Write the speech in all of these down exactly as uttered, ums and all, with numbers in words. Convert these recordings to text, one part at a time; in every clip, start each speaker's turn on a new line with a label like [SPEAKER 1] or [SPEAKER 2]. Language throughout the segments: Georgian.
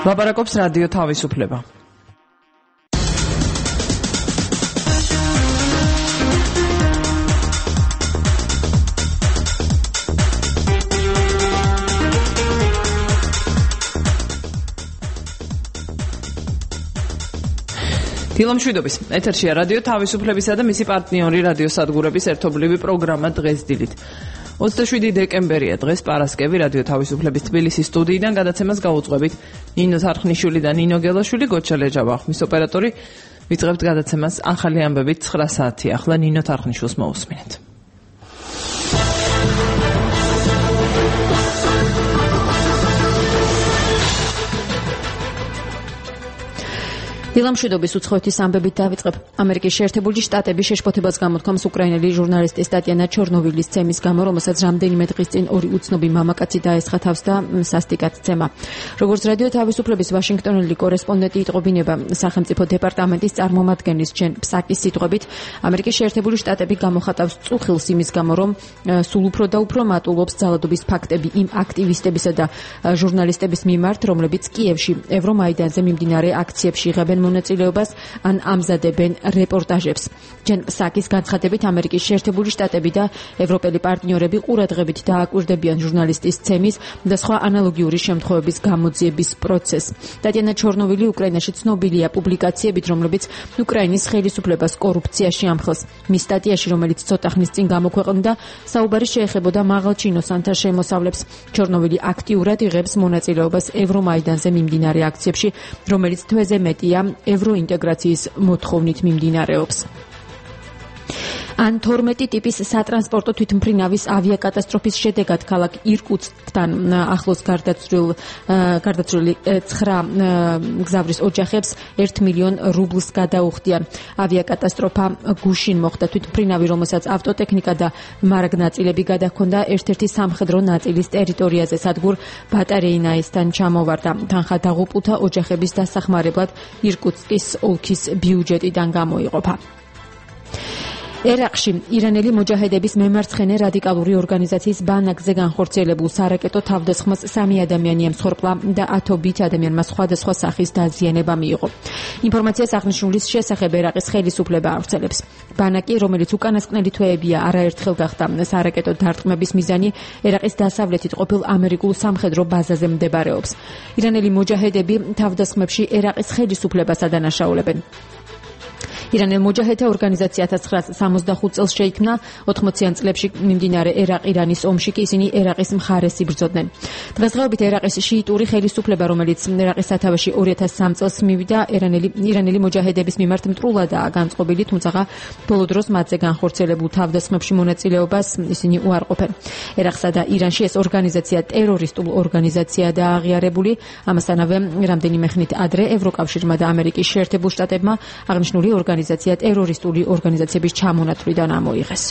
[SPEAKER 1] ლაპარაკობს რადიო თავისუფლება. დილამშვიდობის. ეთერშია რადიო თავისუფლებისა და მისი პარტნიორი რადიო სადგურების ერთობლივი პროგრამა დღეს დილით. ოცდაშვიდი დეკემბერია დღეს პარასკევი რადიო თავისუფლების თბილისის სტუდიიდან გადაცემას გაუძღვებით ნინო თარხნიშვილი და ნინო გელაშვილი, გოჩა ლეჯავა ხმის ოპერატორი. ვიწყებთ გადაცემას ახალი ამბებით ცხრა საათი. ახლა ნინო თარხნიშვილს მოусმინეთ. დილამშვიდობის უცხოეთის ამბებით დავიწყებ. ამერიკის შეერთებული შტატები შეშფოთებას გამოთქვამს უკრაინელი ჟურნალისტის ტატიანა ჩორნოვილის ცემის გამო, რომელსაც რამდენიმე დღის წინ ორი უცნობი მამაკაცი დაესხა თავს და სასტიკად ცემა. როგორც რადიო თავისუფლების ვაშინგტონელი კორესპონდენტი იტყობინება სახელმწიფო დეპარტამენტის წარმომადგენლის ჯენ ფსაკის სიტყვებით, ამერიკის შეერთებული შტატები გამოხატავს წუხილს იმის გამო, რომ სულ უფრო და უფრო მატულობს ძალადობის ფაქტები იმ აქტივისტებისა და ჟურნალისტების მიმართ, რომლებიც კიევში ევრომაიდანზე მიმდინარე აქციებში იღებენ მონაწილეობას ან ამზადებენ რეპორტაჟებს. ჯენ ფსაკის განცხადებით, ამერიკის შეერთებული შტატები და ევროპელი პარტნიორები ყურადღებით დააკვირდებიან ჟურნალისტის ცემის და სხვა ანალოგიური შემთხვევების გამოძიების პროცესს. ტატიანა ჩორნოვილი უკრაინაში ცნობილია პუბლიკაციებით, რომლებიც უკრაინის ხელისუფლებას კორუფციაში ამხელს. მის სტატიაში, რომელიც ცოტა ხნის წინ გამოქვეყნდა, საუბარი შეეხებოდა მაღალჩინოსანთა შემოსავლებს. ჩორნოვილი აქტიურად იღებს მონაწილეობას ევრომაიდანზე მიმდინარე აქციებში, რომელიც თვეზე მეტია ევროინტეგრაციის მოთხოვნით მიმდინარეობს. ან თორმეტი ტიპის სატრანსპორტო თვითმფრინავის ავიაკატასტროფის შედეგად ქალაქ ირკუტსკთან ახლოს გარდაცვლილ გარდაცვლილი ცხრა მგზავრის ოჯახებს ერთ მილიონ რუბლს გადაუხდიან. ავიაკატასტროფა გუშინ მოხდა. თვითმფრინავი, რომელსაც ავტოტექნიკა და მარაგნაწილები გადაჰქონდა, ერთ-ერთი სამხედრო ნაწილის ტერიტორიაზე სადგურ ბატარეინაისთან ჩამოვარდა. თანხა დაღუპულთა ოჯახების დასახმარებლად ირკუტსკის ოლქის ბიუჯეტიდან გამოიყოფა. ერაყში ირანელი მოჯაჰედების მემარცხენე რადიკალური ორგანიზაციის ბანაკზე განხორციელებულ სარაკეტო თავდასხმას სამი ადამიანი ემსხვერპლა და ათობით ადამიანმა სხვადასხვა სახის დაზიანება მიიღო. ინფორმაციას აღნიშნულის შესახებ ერაყის ხელისუფლება ავრცელებს. ბანაკი, რომელიც უკანასკნელი თვეებია არაერთხელ გახდა სარაკეტო დარტყმების მიზანი, ერაყის დასავლეთით ყოფილ ამერიკულ სამხედრო ბაზაზე მდებარეობს. ირანელი მოჯაჰედები თავდასხმებში ერაყის ხელისუფლებას ადანაშაულებენ. ირანელ მოჯაჰედთა ორგანიზაცია ათას ცხრაასა სამოცდახუთ წელს შეიქმნა. ოთხმოციან წლებში მიმდინარე ერაყ-ირანის ომში კი ისინი ერაყის მხარეს იბრძოდნენ. დღესდღეობით ერაყის შიიტური ხელისუფლება, რომელიც ერაყის სათავეში ორი ათას სამი წელს მივიდა, ირანელი ირანელი მოჯაჰედების მიმართ მტრულადაა განწყობილი, თუმცა ბოლო დროს მათზე განხორციელებულ თავდასხმებში მონაწილეობას ისინი უარყოფენ. ერაყსა და ირანში ეს ორგანიზაცია ტერორისტულ ორგანიზაციაა დააღიარებული. ამასთანავე რამდენიმე ხნით ადრე ევროკავშირმა და ამერიკის შეერთებულ შტატებმა აღნიშნული ორგანიზაცია ორგანიზაცია ტერორისტული ორგანიზაციების ჩამონათვლიდან ამოიღეს.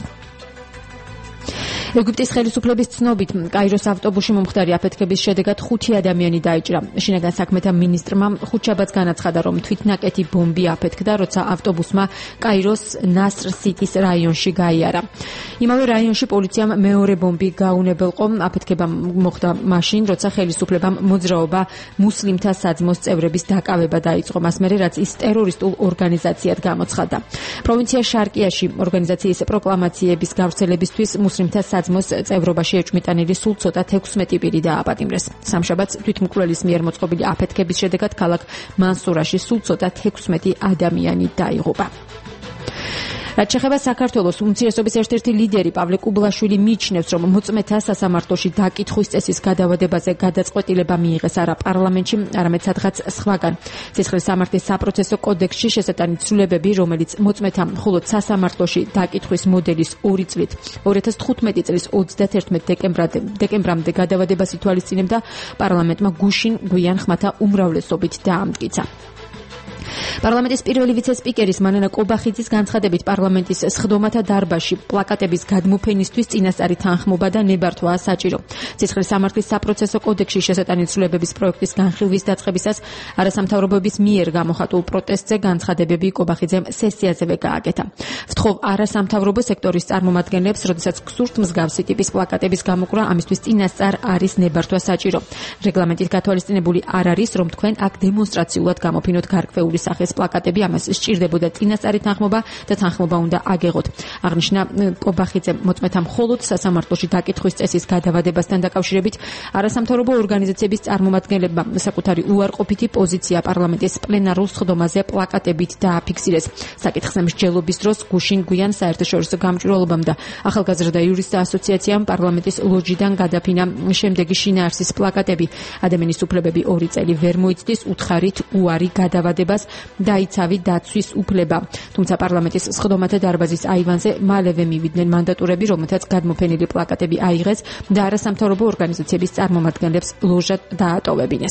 [SPEAKER 1] ეგვიპტის ხელისუფლების ცნობით, კაიროს ავტობუსში მომხდარი აფეთქების შედეგად ხუთი ადამიანი დაიჭრა. შინაგან საქმეთა მინისტრმა ხუთშაბათს განაცხადა, რომ თვითნაკეთი ბომბი აფეთქდა, როცა ავტობუსმა კაიროს ნასრ-სიტის რაიონში გაიარა. იმავე რაიონში პოლიციამ მეორე ბომბი გაუნებელყო. აფეთქება მოხდა მაშინ, როცა ხელისუფლებამ მოძრაობა მუსლიმთა საძმოს წევრების დაკავება დაიწყო, მას მერე რაც ის ტერორისტულ ორგანიზაციად გამოცხადდა. პროვინცია შარკიაში ორგანიზაციის პროკლამაციების გავრცელებისთვის მუსლიმთა საძმოს წევრობაში ეჭვმიტანილი სულ ცოტა თექვსმეტი პირი დააპატიმრეს. სამშაბათს თვითმკვლელის მიერ მოწყობილი აფეთქების შედეგად ქალაქ მანსურაში სულ ცოტა თექვსმეტი ადამიანი დაიღუპა. რაც შეეხება საქართველოს, უმცირესობის ერთ-ერთი ლიდერი პავლე კუბლაშვილი მიიჩნევს, რომ მოწმეთა სასამართლოში დაკითხვის წესის გადავადებაზე გადაწყვეტილება მიიღეს არა პარლამენტში, არამედ სადღაც სხვაგან. სისხლის სამართლის საპროცესო კოდექსში შესატანი ცვლილებები, რომელიც მოწმეთა მხოლოდ სასამართლოში დაკითხვის მოდელის ორი წლით ორი ათას თხუთმეტი წლის ოცდაათერთმეტ დეკემბრამდე გადავადებას ითვალისწინებდა, პარლამენტმა გუშინ გვიან ხმათა უმრავლესობით დაამტკიცა. პარლამენტის პირველი ვიცე-სპიკერის მანანა კობახიძის განცხადებით პარლამენტის სხდომათა დარბაზში პლაკატების გადმოფენისთვის წინასწარი თანხმობა და ნებართვაა საჭირო. ცეცხლის სამართლის საპროცესო კოდექსში შესატანისწრებების პროექტის განხილვის დაწყებისას არასამთავრობოების მიერ გამოხატულ პროტესტზე განცხადებები კობახიძემ სესიაზევე გააკეთა. ვთხოვ არასამთავრობო სექტორის წარმომადგენლებს, როდესაც გსურთ მსგავსი ტიპის პლაკატების გამოკვრა, ამისთვის წინასწარ არის ნებართვა საჭირო. რეგლამენტით გათვალისწინებული არ არის, რომ თქვენ აქ დემონსტრაციულად გამოფინოთ გარკვეული სახის პლაკატები, ამას სჭირდებოდა წინასწარი თანხმობა და თანხმობა უნდა აგეღოთ. აღნიშნა კობახიძემ. მოწმეთა მხოლოდ სასამართლოში დაკითხვის წესის გადავადებასთან დაკავშირებით არასამთავრობო ორგანიზაციების წარმომადგენლებმა საკუთარი უარყოფითი პოზიცია პარლამენტის პლენარულ სხდომაზე პლაკატებით დააფიქსირეს. საკითხზე მსჯელობის დროს გუშინ გვიან საერთაშორისო გამჭვირვალობამ და ახალგაზრდა იურისტთა ასოციაციამ პარლამენტის ლოჯიდან გადაფინა შემდეგი შინაარსის პლაკატები. ადამიანის უფლებები ორი წელი ვერ მოიცდის, უთხარით უარი გადავადებას, დაიცავი დაცვის უფლება. თუმცა პარლამენტის სხდომათა დარბაზის აივანზე მალევე მივიდნენ მანდატურები, რომელთაც გადმოფენილი პლაკატები აიღეს და არასამთავრობო ორგანიზაციების წარმომადგენლებს ლოჟად დაატოვებინეს.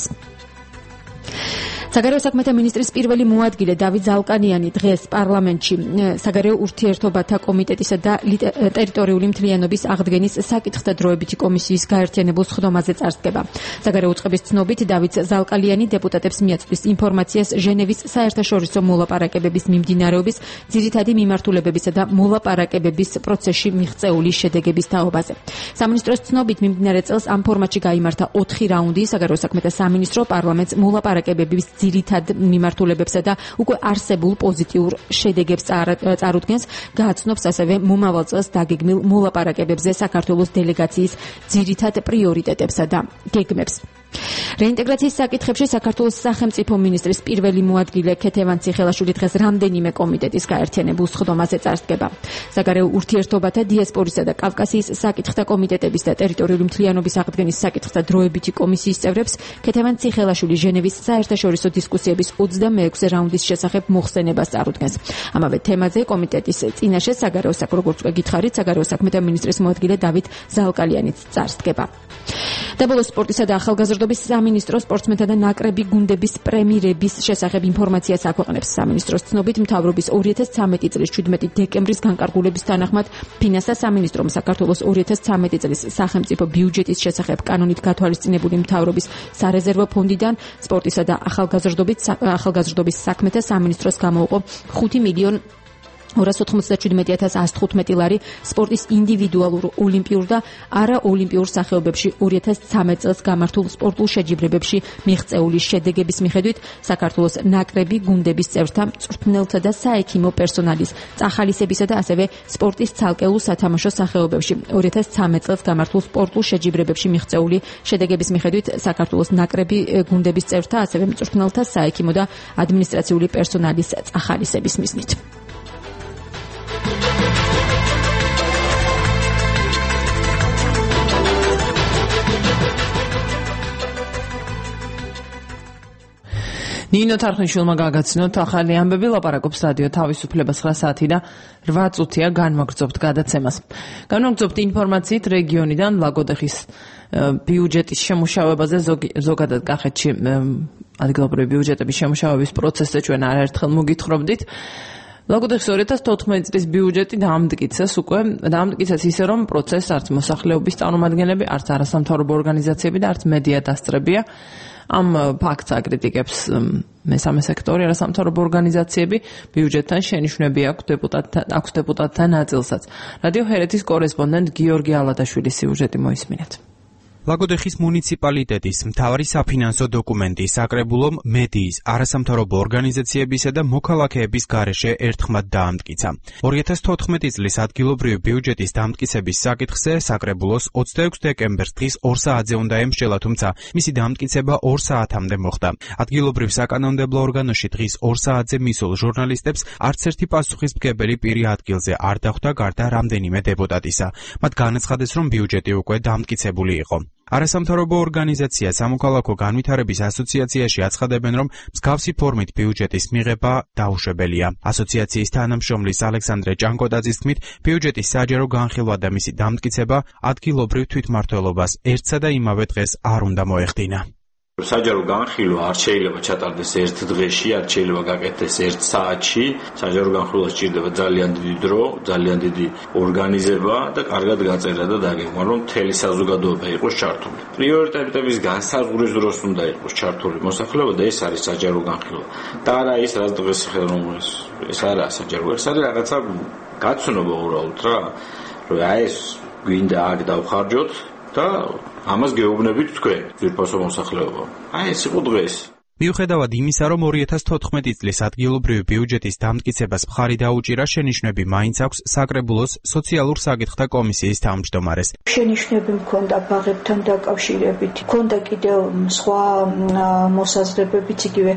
[SPEAKER 1] საგარეო საქმეთა მინისტრის პირველი მოადგილე დავით ზალკანიანი დღეს პარლამენტში საგარეო ურთიერთობათა კომიტეტისა და ტერიტორიული მთლიანობის აღდგენის საკითხთა დროებითი კომისიის გაერთიანებულ სხდომაზე წარსდგება. საგარეო უწყების ცნობით დავით ზალკანიანი დეპუტატებს მიაწვდის ინფორმაციას ჟენევის საერთაშორისო მოლაპარაკებების მიმდინარეობის, ძირითადი მიმართულებებისა და მოლაპარაკებების პროცესში მიღწეული შედეგების თაობაზე. სამინისტროს ცნობით მიმდინარე წელს ამ ფორმატში გაიმართა ოთხი რაუნდი. საგარეო საქმეთა სამინისტრო პარლამენტს მოლაპარაკებების ძირითად მიმართულებებსა და უკვე არსებულ პოზიტიურ შედეგებს წარუდგენს, გააცნობს ასევე მომავალ წელს დაგეგმილ მოლაპარაკებებზე საქართველოს დელეგაციის ძირითად პრიორიტეტებსა და გეგმებს. რეინტეგრაციის საკითხებში საქართველოს სახელმწიფო მინისტრის პირველი მოადგილე ქეთევან ციხელაშვილი დღეს რამდენიმე კომიტეტის გაერთიანებულ სხდომაზე წარსდგება. საგარეო ურთიერთობათა, დიასპორისა და კავკასიის საკითხთა კომიტეტების და ტერიტორიული მთლიანობის აღდგენის საკითხთა დროებითი კომისიის წევრებს ქეთევან ციხელაშვილი ჟენევის საერთაშორისო დისკუსიების ოცდამეექვსე რაუნდის შესახებ მოხსენებას წარუდგენს. ამავე თემაზე კომიტეტის წინაშე საგარეო საქმეთა, როგორც უკვე გითხარით, საგარეო საქმეთა მინისტრის მოადგილე დავით ზალკალიანიც წარსდგება. და ბოლოს სპორტისა და ახალგაზრდობის სამინისტრო სპორტსმენთა და ნაკრები გუნდების პრემიერების შესახებ ინფორმაციას აქვეყნებს. სამინისტროს ცნობით მთავრობის ორი ათას ცხრამეტი წლის შვიდმეტი დეკემბრის განკარგულების თანახმად ფინანსთა სამინისტრომ საქართველოს ორი ათას ცხრამეტი წლის სახელმწიფო ბიუჯეტის შესახებ კანონით გათვალისწინებული მთავრობის სარეზერვო ფონდიდან სპორტისა და ახალგაზრდობის საქმეთა სამინისტროს გამოუყო ხუთი მილიონი ორას ოთხმოცდაშვიდმეტი ათას ასი თხუთმეტი ლარი სპორტის ინდივიდუალურ, ოლიმპიურ და არაოლიმპიურ სახეობებში ორი ათას ცხრამეტ წელს გამართულ სპორტულ შეჯიბრებებში მიღწეული შედეგების მიხედვით საქართველოს ნაკრები გუნდების წევრთა, მწვრთნელთა და საექიმო პერსონალის წახალისებისა და ასევე სპორტის ცალკეულ სათამაშო სახეობებში ორი ათას ცხრამეტ წელს გამართულ სპორტულ შეჯიბრებებში მიღწეული შედეგების მიხედვით საქართველოს ნაკრები გუნდების წევრთა, ასევე მწვრთნელთა, საექიმო და ადმინისტრაციული პერსონალის წახალისების მიზნით.
[SPEAKER 2] ნინო თარხნიშვილმა გაგაცნოთ ახალი ამბები, ლაპარაკობს რადიო თავისუფლებას ცხრა საათი და რვა წუთია, განვაგრძობთ გადაცემას. განვაგრძობთ ინფორმაციით რეგიონიდან ლაგოდეხის ბიუჯეტის შემუშავებაზე, ზოგადად კახეთში ადგილობრივი ბიუჯეტების შემუშავების პროცესზე ჩვენ არაერთხელ მოგითხრობდით. ლაგოდეხის ორი ათას თოთხმეტი წლის ბიუჯეტი დაამტკიცეს უკვე, დაამტკიცეს ისე, რომ პროცესს არც მოსახლეობის წარმომადგენლები, არც არასამთავრობო ორგანიზაციები და არც მედია დასწრებია. ამ ფაქტს აკრიტიკებს მესამე სექტორი, არასამთავრობო ორგანიზაციები, ბიუჯეტთან შენიშვნები აქვს დეპუტატთა აქვს დეპუტატთა ნაწილსაც. რადიო ჰერეთის კორესპონდენტ გიორგი ალადაშვილის სიუჟეტი მოისმინეთ.
[SPEAKER 3] ლაგოდეხის მუნიციპალიტეტის მთავარი საფინანსო დოკუმენტი საკრებულომ მედიის, არასამთავრობო ორგანიზაციებისა და მოქალაქეების გარეშე ერთხმად დაამტკიცა. ორი ათას თოთხმეტი წლის ადგილობრივი ბიუჯეტის დამტკიცების საკითხზე საკრებულოს ოცდაექვსი დეკემბერს დღის ორ საათზე უნდა ემსჯელა, თუმცა მისი დამტკიცება ორ საათამდე მოხდა. ადგილობრივ საკანონმდებლო ორგანოში დღის ორ საათზე მისულ ჟურნალისტებს არც ერთი პასუხისმგებელი პირი ადგილზე არ დახვდა გარდა რამდენიმე დეპუტატისა. მათ განაცხადეს, რომ ბიუჯეტი უკვე დამტკიცებული იყო. არასამთავრობო ორგანიზაცია სამოქალაქო განვითარების ასოციაციაში აცხადებენ, რომ მსგავსი ფორმით ბიუჯეტის მიღება დაუშვებელია. ასოციაციის თანამშრომლის ალექსანდრე ჭანკოტაძის თქმით, ბიუჯეტის საჯარო განხილვა და მისი დამტკიცება ადგილობრივ თვითმმართველობას ერთსა და იმავე დღეს არ უნდა მოეხდინა.
[SPEAKER 4] საჯარო განხილვა არ შეიძლება ჩატარდეს ერთ დღეში, არ შეიძლება გაკეთდეს ერთ საათში. საჯარო განხილვას სჭირდება ძალიან დიდი დრო, ძალიან დიდი ორგანიზება და კარგად გაწერა და დაგეგმა, რომ მთელი საზოგადოება იყოს ჩართული. პრიორიტეტების განსაზღვრის დროს უნდა იყოს ჩართული მოსახლეობა და ეს არის საჯარო განხილვა. და არა ის რაც დღეს ხელმოუეს. ეს არა საჯარო, ეს არის რაღაცა გაცნობა უბრალოდ რა. რომ აი ეს გვინდა აქ დავხარჯოთ და ამას გეუბნებით თქვენ ძვირფასო მოსახლეობა. აი ეს იყო დღეს.
[SPEAKER 3] მიუხედავად იმისა, რომ ორი ათას თოთხმეტი წლის ადგილობრივი ბიუჯეტის დამტკიცებას მხარი დაუჭირა, შენიშვნები მაინც აქვს საკრებულოს სოციალურ საკითხთა კომისიის თავმჯდომარეს.
[SPEAKER 5] შენიშვნები მქონდა ბაღებთან დაკავშირებით, მქონდა კიდევ სხვა მოსაზრებებიც იგივე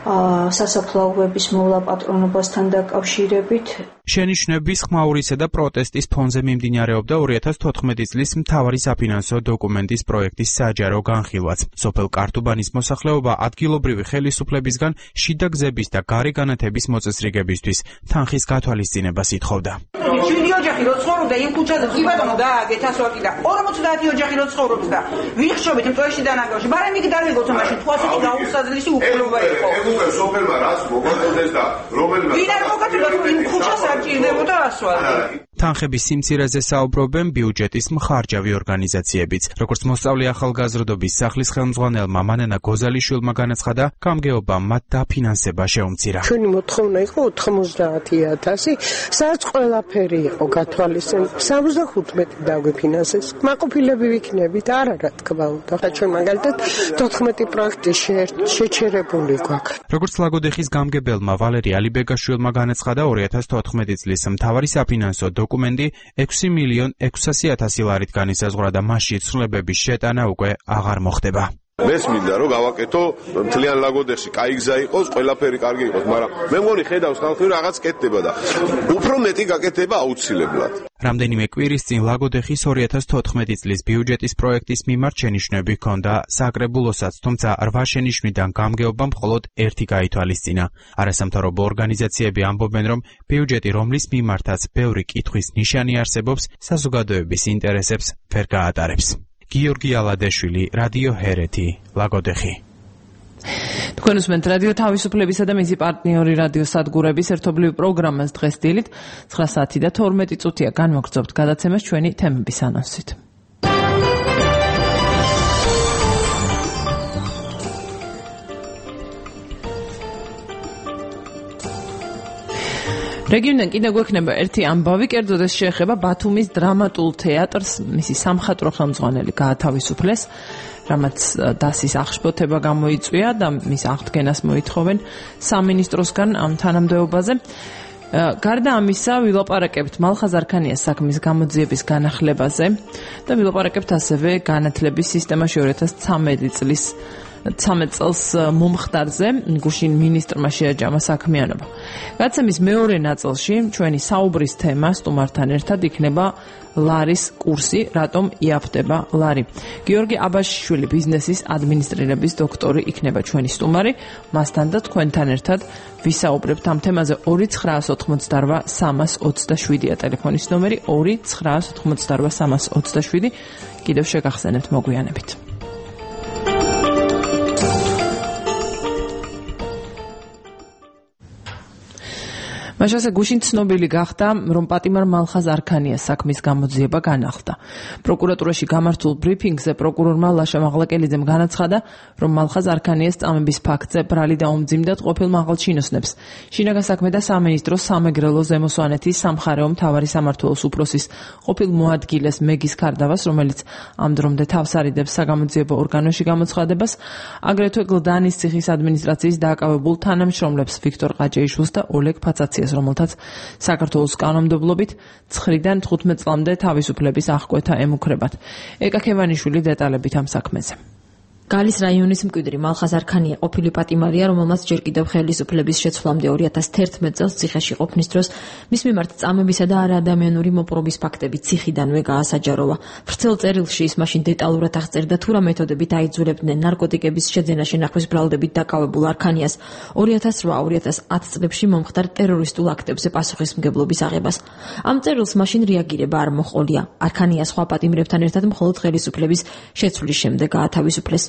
[SPEAKER 5] სასაფლაოების მოვლა პატრონობასთან დაკავშირებით.
[SPEAKER 3] შენიშვნების ხმაურისა და პროტესტის ფონზე მიმდინარეობდა ორი ათას თოთხმეტი წლის მთავარი საფინანსო დოკუმენტის პროექტის საჯარო განხილვაც. სოფელ კართუბანის მოსახლეობა ადგილობრივი ხელისუფლებისგან შიდა გზების და გარე განათების მოწესრიგებისთვის თანხის გათვალისწინებას ითხოვდა.
[SPEAKER 6] შვიდი ოჯახი რო ცხოვრობდა იმ ქუჩაზე კი ბატონო დააგეთ ასვაკი და ორმოცდაათი ოჯახი რო ცხოვრობს და ვიხშობით მწვერში დანაგავში, მაგრამ იქ დარეგოთ მაშინ თუ ასეთი გაუსაძლისი უკვლობა იყო.
[SPEAKER 7] ეგ უკვე სოფელმა რაც მოგაწოდეს და რომელმა
[SPEAKER 6] ვინ არ მოგაწოდა იმ ქუჩას არ ჭირდებოდა ასვაკი.
[SPEAKER 3] თანხების სიმცირეზე საუბრობენ ბიუჯეტის მხარჯავი ორგანიზაციებიც. როგორც მოსწავლე ახალგაზრდობის სახლის ხელმძღვანელმა მანანა გოზალიშვილმა განაცხადა, გამგეობამ მათ დაფინანსება შეუმცირა.
[SPEAKER 8] ჩვენი მოთხოვნა იყო ოთხმოცდაათი ათასი, სადაც ყველაფერი იყო გათვალისწინებული. სამოცდახუთმეტი დაგვიფინანსეს. მაყოფილები ვიქნებით, არა რა თქმა უნდა. ჩვენ მაგალითად თოთხმეტი პროექტი შეჩერებული გვაქვს.
[SPEAKER 3] როგორც ლაგოდეხის გამგებელმა ვალერი ალიბეგაშვილმა განაცხადა, ორი ათას თოთხმეტი წლის მთავარი საფინანსო დოკუმენტი ექვსი მილიონ ექვსასი ათასი ლარით განისაზღვრა და მასში ცვლილებების შეტანა უკვე აღარ მოხდება.
[SPEAKER 7] მეც მინდა რომ გავაკეთო მთლიან ლაგოდეხში კაი გზა იყოს, ყველაფერი კარგი იყოს, მაგრამ მე მგონი ხედავს ხალხი რაღაც კეთდება და უფრო მეტი გაკეთება აუცილებლად.
[SPEAKER 3] რამდენიმე კვირის წინ ლაგოდეხის ორი ათას თოთხმეტი წლის ბიუჯეტის პროექტის მიმართ შენიშვნები ჰქონდა საკრებულოსაც, თუმცა რვა შენიშვნიდან გამგეობამ მხოლოდ ერთი გაითვალისწინა. არასამთავრობო ორგანიზაციები ამბობენ, რომ ბიუჯეტი, რომლის მიმართაც ბევრი კითხვის ნიშანი არსებობს, საზოგადოების ინტერესებს ვერ გაატარებს. გიორგი ალადეშვილი, რადიო ჰერეთი, ლაგოდეხი.
[SPEAKER 2] თქვენ უსმენთ რადიო თავისუფლებისა და მისი პარტნიორი რადიო სადგურების ერთობლივ პროგრამას დღეს დილით ცხრა საათი და თორმეტი წუთია განვაგრძობთ გადაცემას ჩვენი თემების ანონსით. რეგიონიდან კიდევ გვექნება ერთი ამბავი, კერძოდ ეს შეეხება ბათუმის დრამატულ თეატრს, მისი სამხატვრო ხელმძღვანელი გაათავისუფლეს, რამაც დასის აღშფოთება გამოიწვია და მის აღდგენას მოითხოვენ სამინისტროსგან ამ თანამდებობაზე. გარდა ამისა, ვილაპარაკებთ მალხაზ არქანიას საქმის გამოძიების განახლებაზე და ვილაპარაკებთ ასევე განათლების სისტემაში ორი ათას ცხრამეტი წლის ცამეტ წელს მომხდარზე გუშინ მინისტრმა შეაჯამა საქმიანობა. გადაცემის მეორე ნაწილში ჩვენი საუბრის თემა სტუმართან ერთად იქნება ლარის კურსი, რატომ იაფდება ლარი. გიორგი აბაშიშვილი, ბიზნესის ადმინისტრირების დოქტორი იქნება ჩვენი სტუმარი. მასთან და თქვენთან ერთად ვისაუბრებთ ამ თემაზე. ორი ცხრაას ოთხმოცდარვა სამას ოცდაშვიდია ტელეფონის ნომერი, ორი ცხრაას ოთხმოცდარვა სამას ოცდაშვიდი. კიდევ შეგახსენებთ მოგვიანებით. მაშასე გუშინ ცნობილი გახდა, რომ პატიმარ მალხაზ არქანიას საქმის გამოძიება განახლდა. პროკურატურაში გამართულ ბრიფინგზე პროკურორმა ლაშა მაღლაკელიძემ განაცხადა, რომ მალხაზ არქანიას წამების ფაქტზე ბრალი დაუმძიმდათ ყოფილ მაღალჩინოსნებს. შინაგან საქმე და სამინისტროს სამეგრელო ზემოსვანეთის სამხარეო მთავარი სამმართველოს უფროსის ყოფილ მოადგილეს მეგის ქარდავას, რომელიც ამ დრომდე თავს არიდებს საგამოძიებო ორგანოში გამოცხადებას, აგრეთვე გლდანის ციხის ადმინისტრაციის დააკავებულ თანამშრომლებს ვიქტორ ყაჭეიშვილს და ოლეგ ფაცაციას, რომელთაც საქართველოს კანონმდებლობით ცხრიდან თხუთმეტ წლამდე თავისუფლების აღკვეთა ემუქრებათ. ეკა ქევანიშვილი დეტალებით ამ საქმეზე.
[SPEAKER 1] გალის რაიონის მკვიდრი მალხაზ არქანია ყოფილი პატიმარია, რომელმაც ჯერ კიდევ ხელისუფლების შეცვლამდე ორი ათას თერთმეტ წელს ციხეში ყოფნის დროს მის მიმართ წამებისა და არაადამიანური მოპყრობის ფაქტები ციხიდანვე გაასაჯაროვა. ვრცელ წერილში ის მაშინ დეტალურად აღწერდა თუ რა მეთოდებით აიძულებდნენ ნარკოტიკების შეძენა შენახვის ბრალდებით დაკავებულ არქანიას ორი ათას რვა ორი ათას ათი წლებში მომხდარ ტერორისტულ აქტებზე პასუხისმგებლობის აღებას. ამ წერილს მაშინ რეაგირება არ მოჰყოლია. არქანია სხვა პატიმრებთან ერთად მხოლოდ ხელისუფლების შეცვლის შემდეგ გაათავისუფლეს.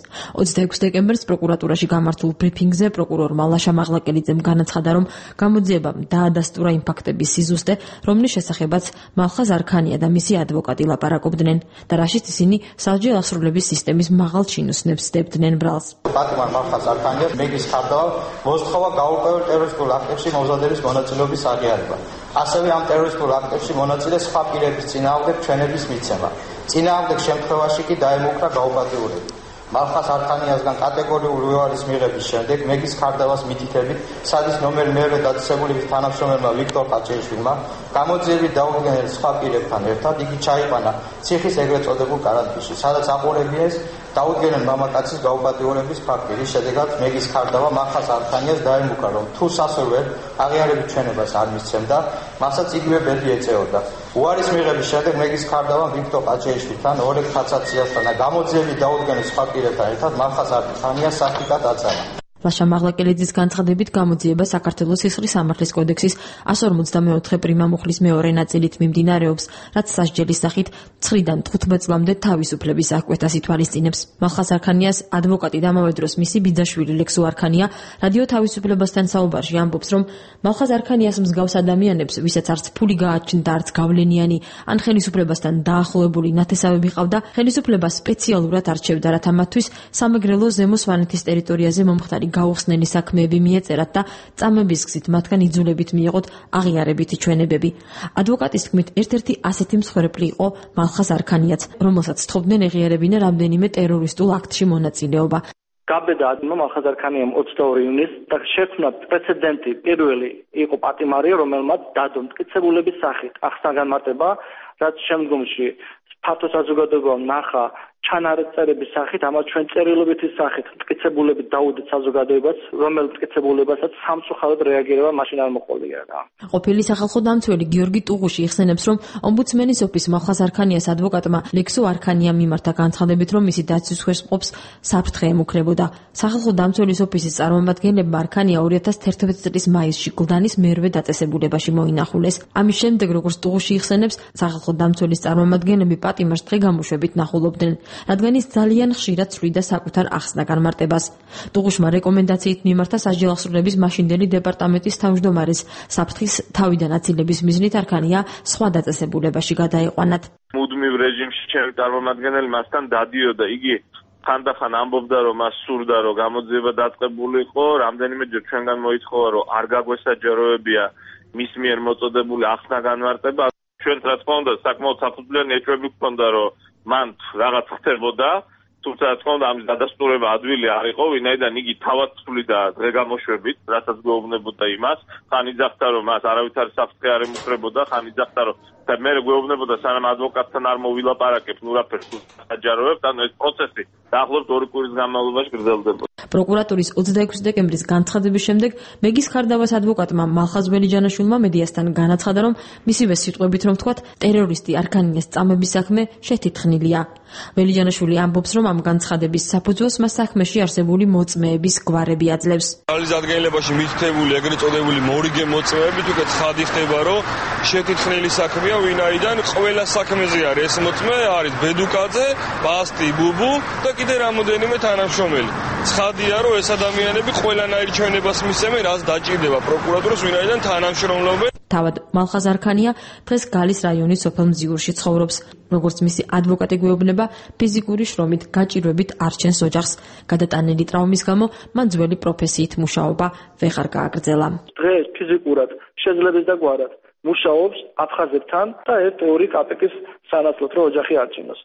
[SPEAKER 1] ოცდაექვსი დეკემბერს პროკურატურაში გამართულ ბრიფინგზე პროკურორმა ლაშა მაღლაკელიძემ განაცხადა, რომ გამოძიებამ დაადასტურა იმ ფაქტების სიზუსტე, რომლის შესახებაც მალხაზ არქანია და მისი ადვოკატი ლაპარაკობდნენ და რაშიც ისინი სასჯელ აღსრულების სისტემის მაღალ ჩინოსნებს სდებდნენ ბრალს.
[SPEAKER 9] პატიმარ მალხაზ არქანიას მეგის ხარდავა მოსთხოვა გაურკვეველ ტერორისტულ აქტებში მომზადების მონაწილეობის აღიარება. ასევე ამ ტერორისტულ აქტებში მონაწილე სხვა პირების წინააღმდეგ ჩვენების მიცემა. წინააღმდეგ შემთხვევაში კი დაემუქრა გაუპატიურება. მალხაზ არქანიასგან კატეგორიული უარის მიღების შემდეგ მეგის ხარდავას მითითებით სადის ნომერ მეორე დაწესებულის თანამშრომელმა ვიქტორ ყაჩეიშვილმა გამოძიებით დაუდგენელ სხვა პირებთან ერთად იგი ჩაიყვანა ციხის ეგრეთ წოდებულ კარანტინში, სადაც აყურებიეს დაუდგენელ მამაკაცის გაუპატიურების ფაქტი, რის შედეგად მეგის ხარდავა მალხაზ არქანიას დაემუქრა, რომ თუ სასურველ აღიარებით ჩვენებას არ მისცემდა, მასაც იგივე ბედი ეწეოდა. უარის მიღების შემდეგ მეგის ხარდავა ვიქტორ ყაჩეიშვილთან, ორეგ ხაცაციასთან და გამოძიებით დაუდგენელ სხვა პირებთან ერთად მალხაზ არქანიას სასტიკად აწამა.
[SPEAKER 1] ლაშა მაღლაკელიძის განცხადებით გამოძიება საქართველოს სისხლის სამართლის კოდექსის εκατს ორმოცდამეოთხე პრიმა მუხლის მეორე ნაწილით მიმდინარეობს, რაც სასჯელის სახით ცხრიდან თხუთმეტ წლამდე თავისუფლების აღკვეთას ითვალისწინებს. მალხაზ არქანიას ადვოკატი და ამავე დროს მისი ბიძაშვილი ლექსუ არქანია რადიო თავისუფლებასთან საუბარში ამბობს, რომ მალხაზ არქანიას მსგავს ადამიანებს, ვისაც არც ფული გააჩნდა, არც გავლენიანი ან ხელისუფლებასთან დაახლოებული ნათესავები ყავდა, ხელისუფლება სპეციალურად არჩევდა, რათა მათთვის სამეგრელო ზემო სვანეთის ტერიტორიაზე მომხდარი გაუხსნელი საქმეები მიეწერათ და წამების გზით მათგან იძულებით მიიღოთ აღიარებითი ჩვენებები. ადვოკატის თქმით, ერთ-ერთი ასეთი მსხვერპლი იყო მალხაზ არქანიაც, რომელსაც თხოვდნენ ეღიარებინა რამდენიმე ტერორისტულ აქტში მონაწილეობა.
[SPEAKER 10] გაბედა მალხაზ არქანიამ ოცდაორი ივნისს და შექმნა პრეცედენტი. პირველი იყო პატიმარი, რომელმაც დადო მტკიცებულების სახით ახსნა-განმარტება, რაც შემდგომში ფართო საზოგადოებამ ნახა ჩანაწერების სახით, ამას ჩვენ წერილობითი სახით მტკიცებულებით დაუდეთ საზოგადოებას, რომელ მტკიცებულებასაც სამწუხაროდ რეაგირება მაშინ არ მოყოლია.
[SPEAKER 1] ყოფილი სახალხო დამცველი გიორგი ტუღუში იხსენებს, რომ ომბუდსმენის ოფისს მალხაზ არქანიას ადვოკატმა ლექსუ არქანიამ მიმართა განცხადებით, რომ მისი დაცვის ხერხმყოფს საფრთხე ემუქრებოდა. სახალხო დამცველის ოფისის წარმომადგენლებმა არქანია ორი ათას თერთმეტი წლის მაისში გლდანის მერვე დაწესებულებაში მოინახულეს. ამის შემდეგ, როგორც ტუღუში იხსენებს, სახალხო დამცველის წარმომადგენლები პატიმარს დღე გამოშვებით ნახულობდნენ, რადგან ის ძალიან ხშირად ცვლიდა საკუთარ ახსნა-განმარტებას. ტუღუშმა რეკომენდაციით მიმართა სასჯელ აღსრულების მაშინდელი დეპარტამენტის თავმჯდომარეს საფრთხის თავიდან აცილების მიზნით არქანია სხვა დაწესებულებაში გადაეყვანათ.
[SPEAKER 11] მუდმივ რეჟიმში ჩემი წარმომადგენელი მასთან დადიოდა, იგი ხანდახან ამბობდა, რომ მას სურდა, რომ გამოძიება დაწყებულიყო, რამდენიმეჯერ ჩვენგან მოითხოვა, რომ არ გაგვესაჯაროებია მის მიერ მოწოდებული ახსნა-განმარტება. ჩვენ რა თქმა უნდა საკმაოდ საფუძვლიანი ეჭვები გვქონდა, რომ მან რაღაც ხდებოდა, თუმცა რა თქმა უნდა ამის დადასტურება ადვილი არ იყო, ვინაიდან იგი თავად ცვლიდა დღე გამოშვებით, რასაც გვეუბნებოდა იმას, ხან იძახდა, რომ მას არავითარი საფრთხე არ ემუქრებოდა, ხან იძახდა, რომ და მე გვეუბნებოდა, სანამ ადვოკატთან არ მოვილაპარაკებ, ნურაფერს საჯაროებთ, ანუ ეს პროცესი დაახლოებით ორი კვირის განმავლობაში გრძელდებოდა.
[SPEAKER 1] პროკურატურის ოცდაექვსი დეკემბრის განცხადების შემდეგ მეგის ხარდავას ადვოკატმა მალხაზ ველიჯანაშვილმა მედიასთან განაცხადა, რომ მისივე სიტყვებით რომ ვთქვათ, ტერორისტი არქანიას წამების საქმე შეთითხნილია. ველიჯანაშვილი ამბობს, რომ ამ განცხადების საფუძველს მას საქმეში არსებული მოწმეების გვარები აძლევს.
[SPEAKER 12] ძალის ადგილებაში მითითებული ეგრეთ წოდებული მორიგე მოწმეებით უკვე ცხადი ხდება, რომ შეთითხნილი საქმეა, ვინაიდან ყველა საქმეზე არის ეს მოწმე, არის ბედუკაძე, ბასტი, ბუბუ და კიდე რამოდენიმე თანამშრომელი. ცხადია, რომ ეს ადამიანები ყველანაირ ჩვენებას მისცემენ, რაც დაჭირდება პროკურატურას, ვინაიდან თანამშრომლობენ.
[SPEAKER 1] თავად მალხაზ არქანია დღეს გალის რაიონის სოფელ მძიურში ცხოვრობს. როგორც მისი ადვოკატი გვეუბნება, ფიზიკური შრომით გაჭირვებით არჩენს ოჯახს. გადატანილი ტრაუმის გამო მან ძველი პროფესიით მუშაობა ვეღარ გააგრძელა.
[SPEAKER 10] დღეს ფიზიკურად შეძლებს და გვარად მუშაობს აფხაზებთან და ერთ-ორი კაპიკის სანაცვლოდ რომ ოჯახი არჩინოს.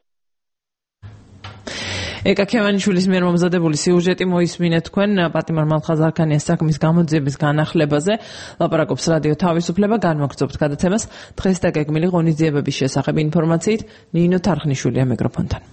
[SPEAKER 2] ეკა ქემანიშვილის მიერ მომზადებული სიუჟეტი მოისმინეთ თქვენ პატიმარ მალხაზ არქანიას საქმის გამოძიების განახლებაზე. ლაპარაკობს რადიო თავისუფლება, განმოგრძობთ გადაცემას დღეს დაგეგმილი ღონისძიებების შესახებ ინფორმაციით. ნინო თარხნიშვილია მიკროფონთან.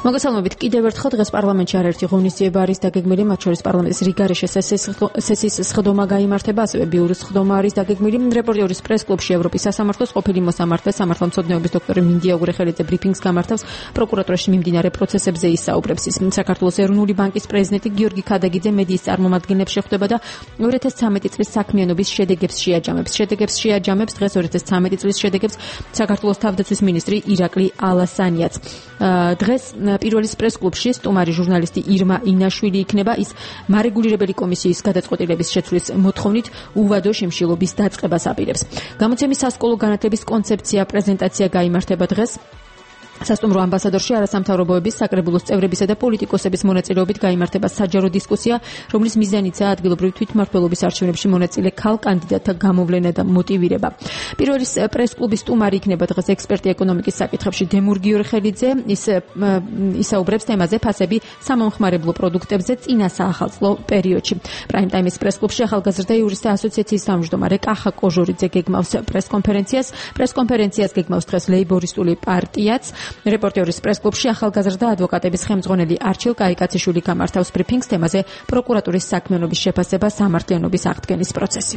[SPEAKER 1] მოგესალმებით. კიდევ ერთხელ დღეს პარლამენტში არაერთი ღონისძიება არის დაგეგმილი, მათ შორის პარლამენტის რიგარეშე სესიის სხდომა გაიმართება, ასევე ბიურის სხდომა არის დაგეგმილი. რეპორტიორის პრეს-კლუბში ევროპის სასამართლოს ყოფილი მოსამართლე სამართალმცოდნეობის დოქტორი მინდია უღრეხელიძე ბრიფინგს გამართავს, პროკურატურაში მიმდინარე პროცესებზე ისაუბრებს. ის საქართველოს ეროვნული ბანკის პრეზიდენტი გიორგი ქადაგიძე მედიის წარმომადგენლებს შეხვდება და ორი ათას ცხრამეტი წლის საქმიანობის შედეგებს შეაჯამებს. შედეგებს შეაჯამებს დღეს ორი ათას ცხრამეტი წლის შედეგებს საქართველოს თავდაცვის მინისტრი ირაკლი ალასანიაც. დღეს პირველის პრეს-კლუბში სტუმარი ჟურნალისტი ირმა ინაშვილი იქნება, ის მარეგულირებელი კომისიის გადაწყვეტილების შეცვლის მოთხოვნით უვადო შემშილობის დაწყებას აპირებს. გამოცემის სასკოლო განათლების კონცეფცია პრეზენტაცია გაიმართება დღეს. სასტუმრო ამბასადორში არასამთავრობოების, საკრებულოს წევრებისა და პოლიტიკოსების მონაწილეობით გაიმართება საჯარო დისკუსია, რომლის მიზანიცაა ადგილობრივი თვითმმართველობის არჩევნებში მონაწილე ქალ კანდიდატთა გამოვლენა და მოტივირება. პირველის პრეს-კლუბის სტუმარი იქნება დღეს ექსპერტი ეკონომიკის საკითხებში დემურ გიორხელიძე, ის ისაუბრებს თემაზე ფასები სამომხმარებლო პროდუქტებზე წინა საახალწლო პერიოდში. პრაიმ ტაიმის პრეს-კლუბში ახალგაზრდა იურისტთა ასოციაციის თავმჯდომარე კახა კოჟორიძე გეგმავს პრეს-კონფერენციას. პრეს-კონფერენციას გეგმავს დღეს ლეიბორისტული პარტიაც. რეპორტიორის პრეს-კლუბში ახალგაზრდა ადვოკატების ხელმძღვანელი არჩილ კაიკაციშვილი გამართავს ბრიფინგს თემაზე პროკურატურის საქმიანობის შეფასება, სამართლიანობის აღდგენის პროცესი.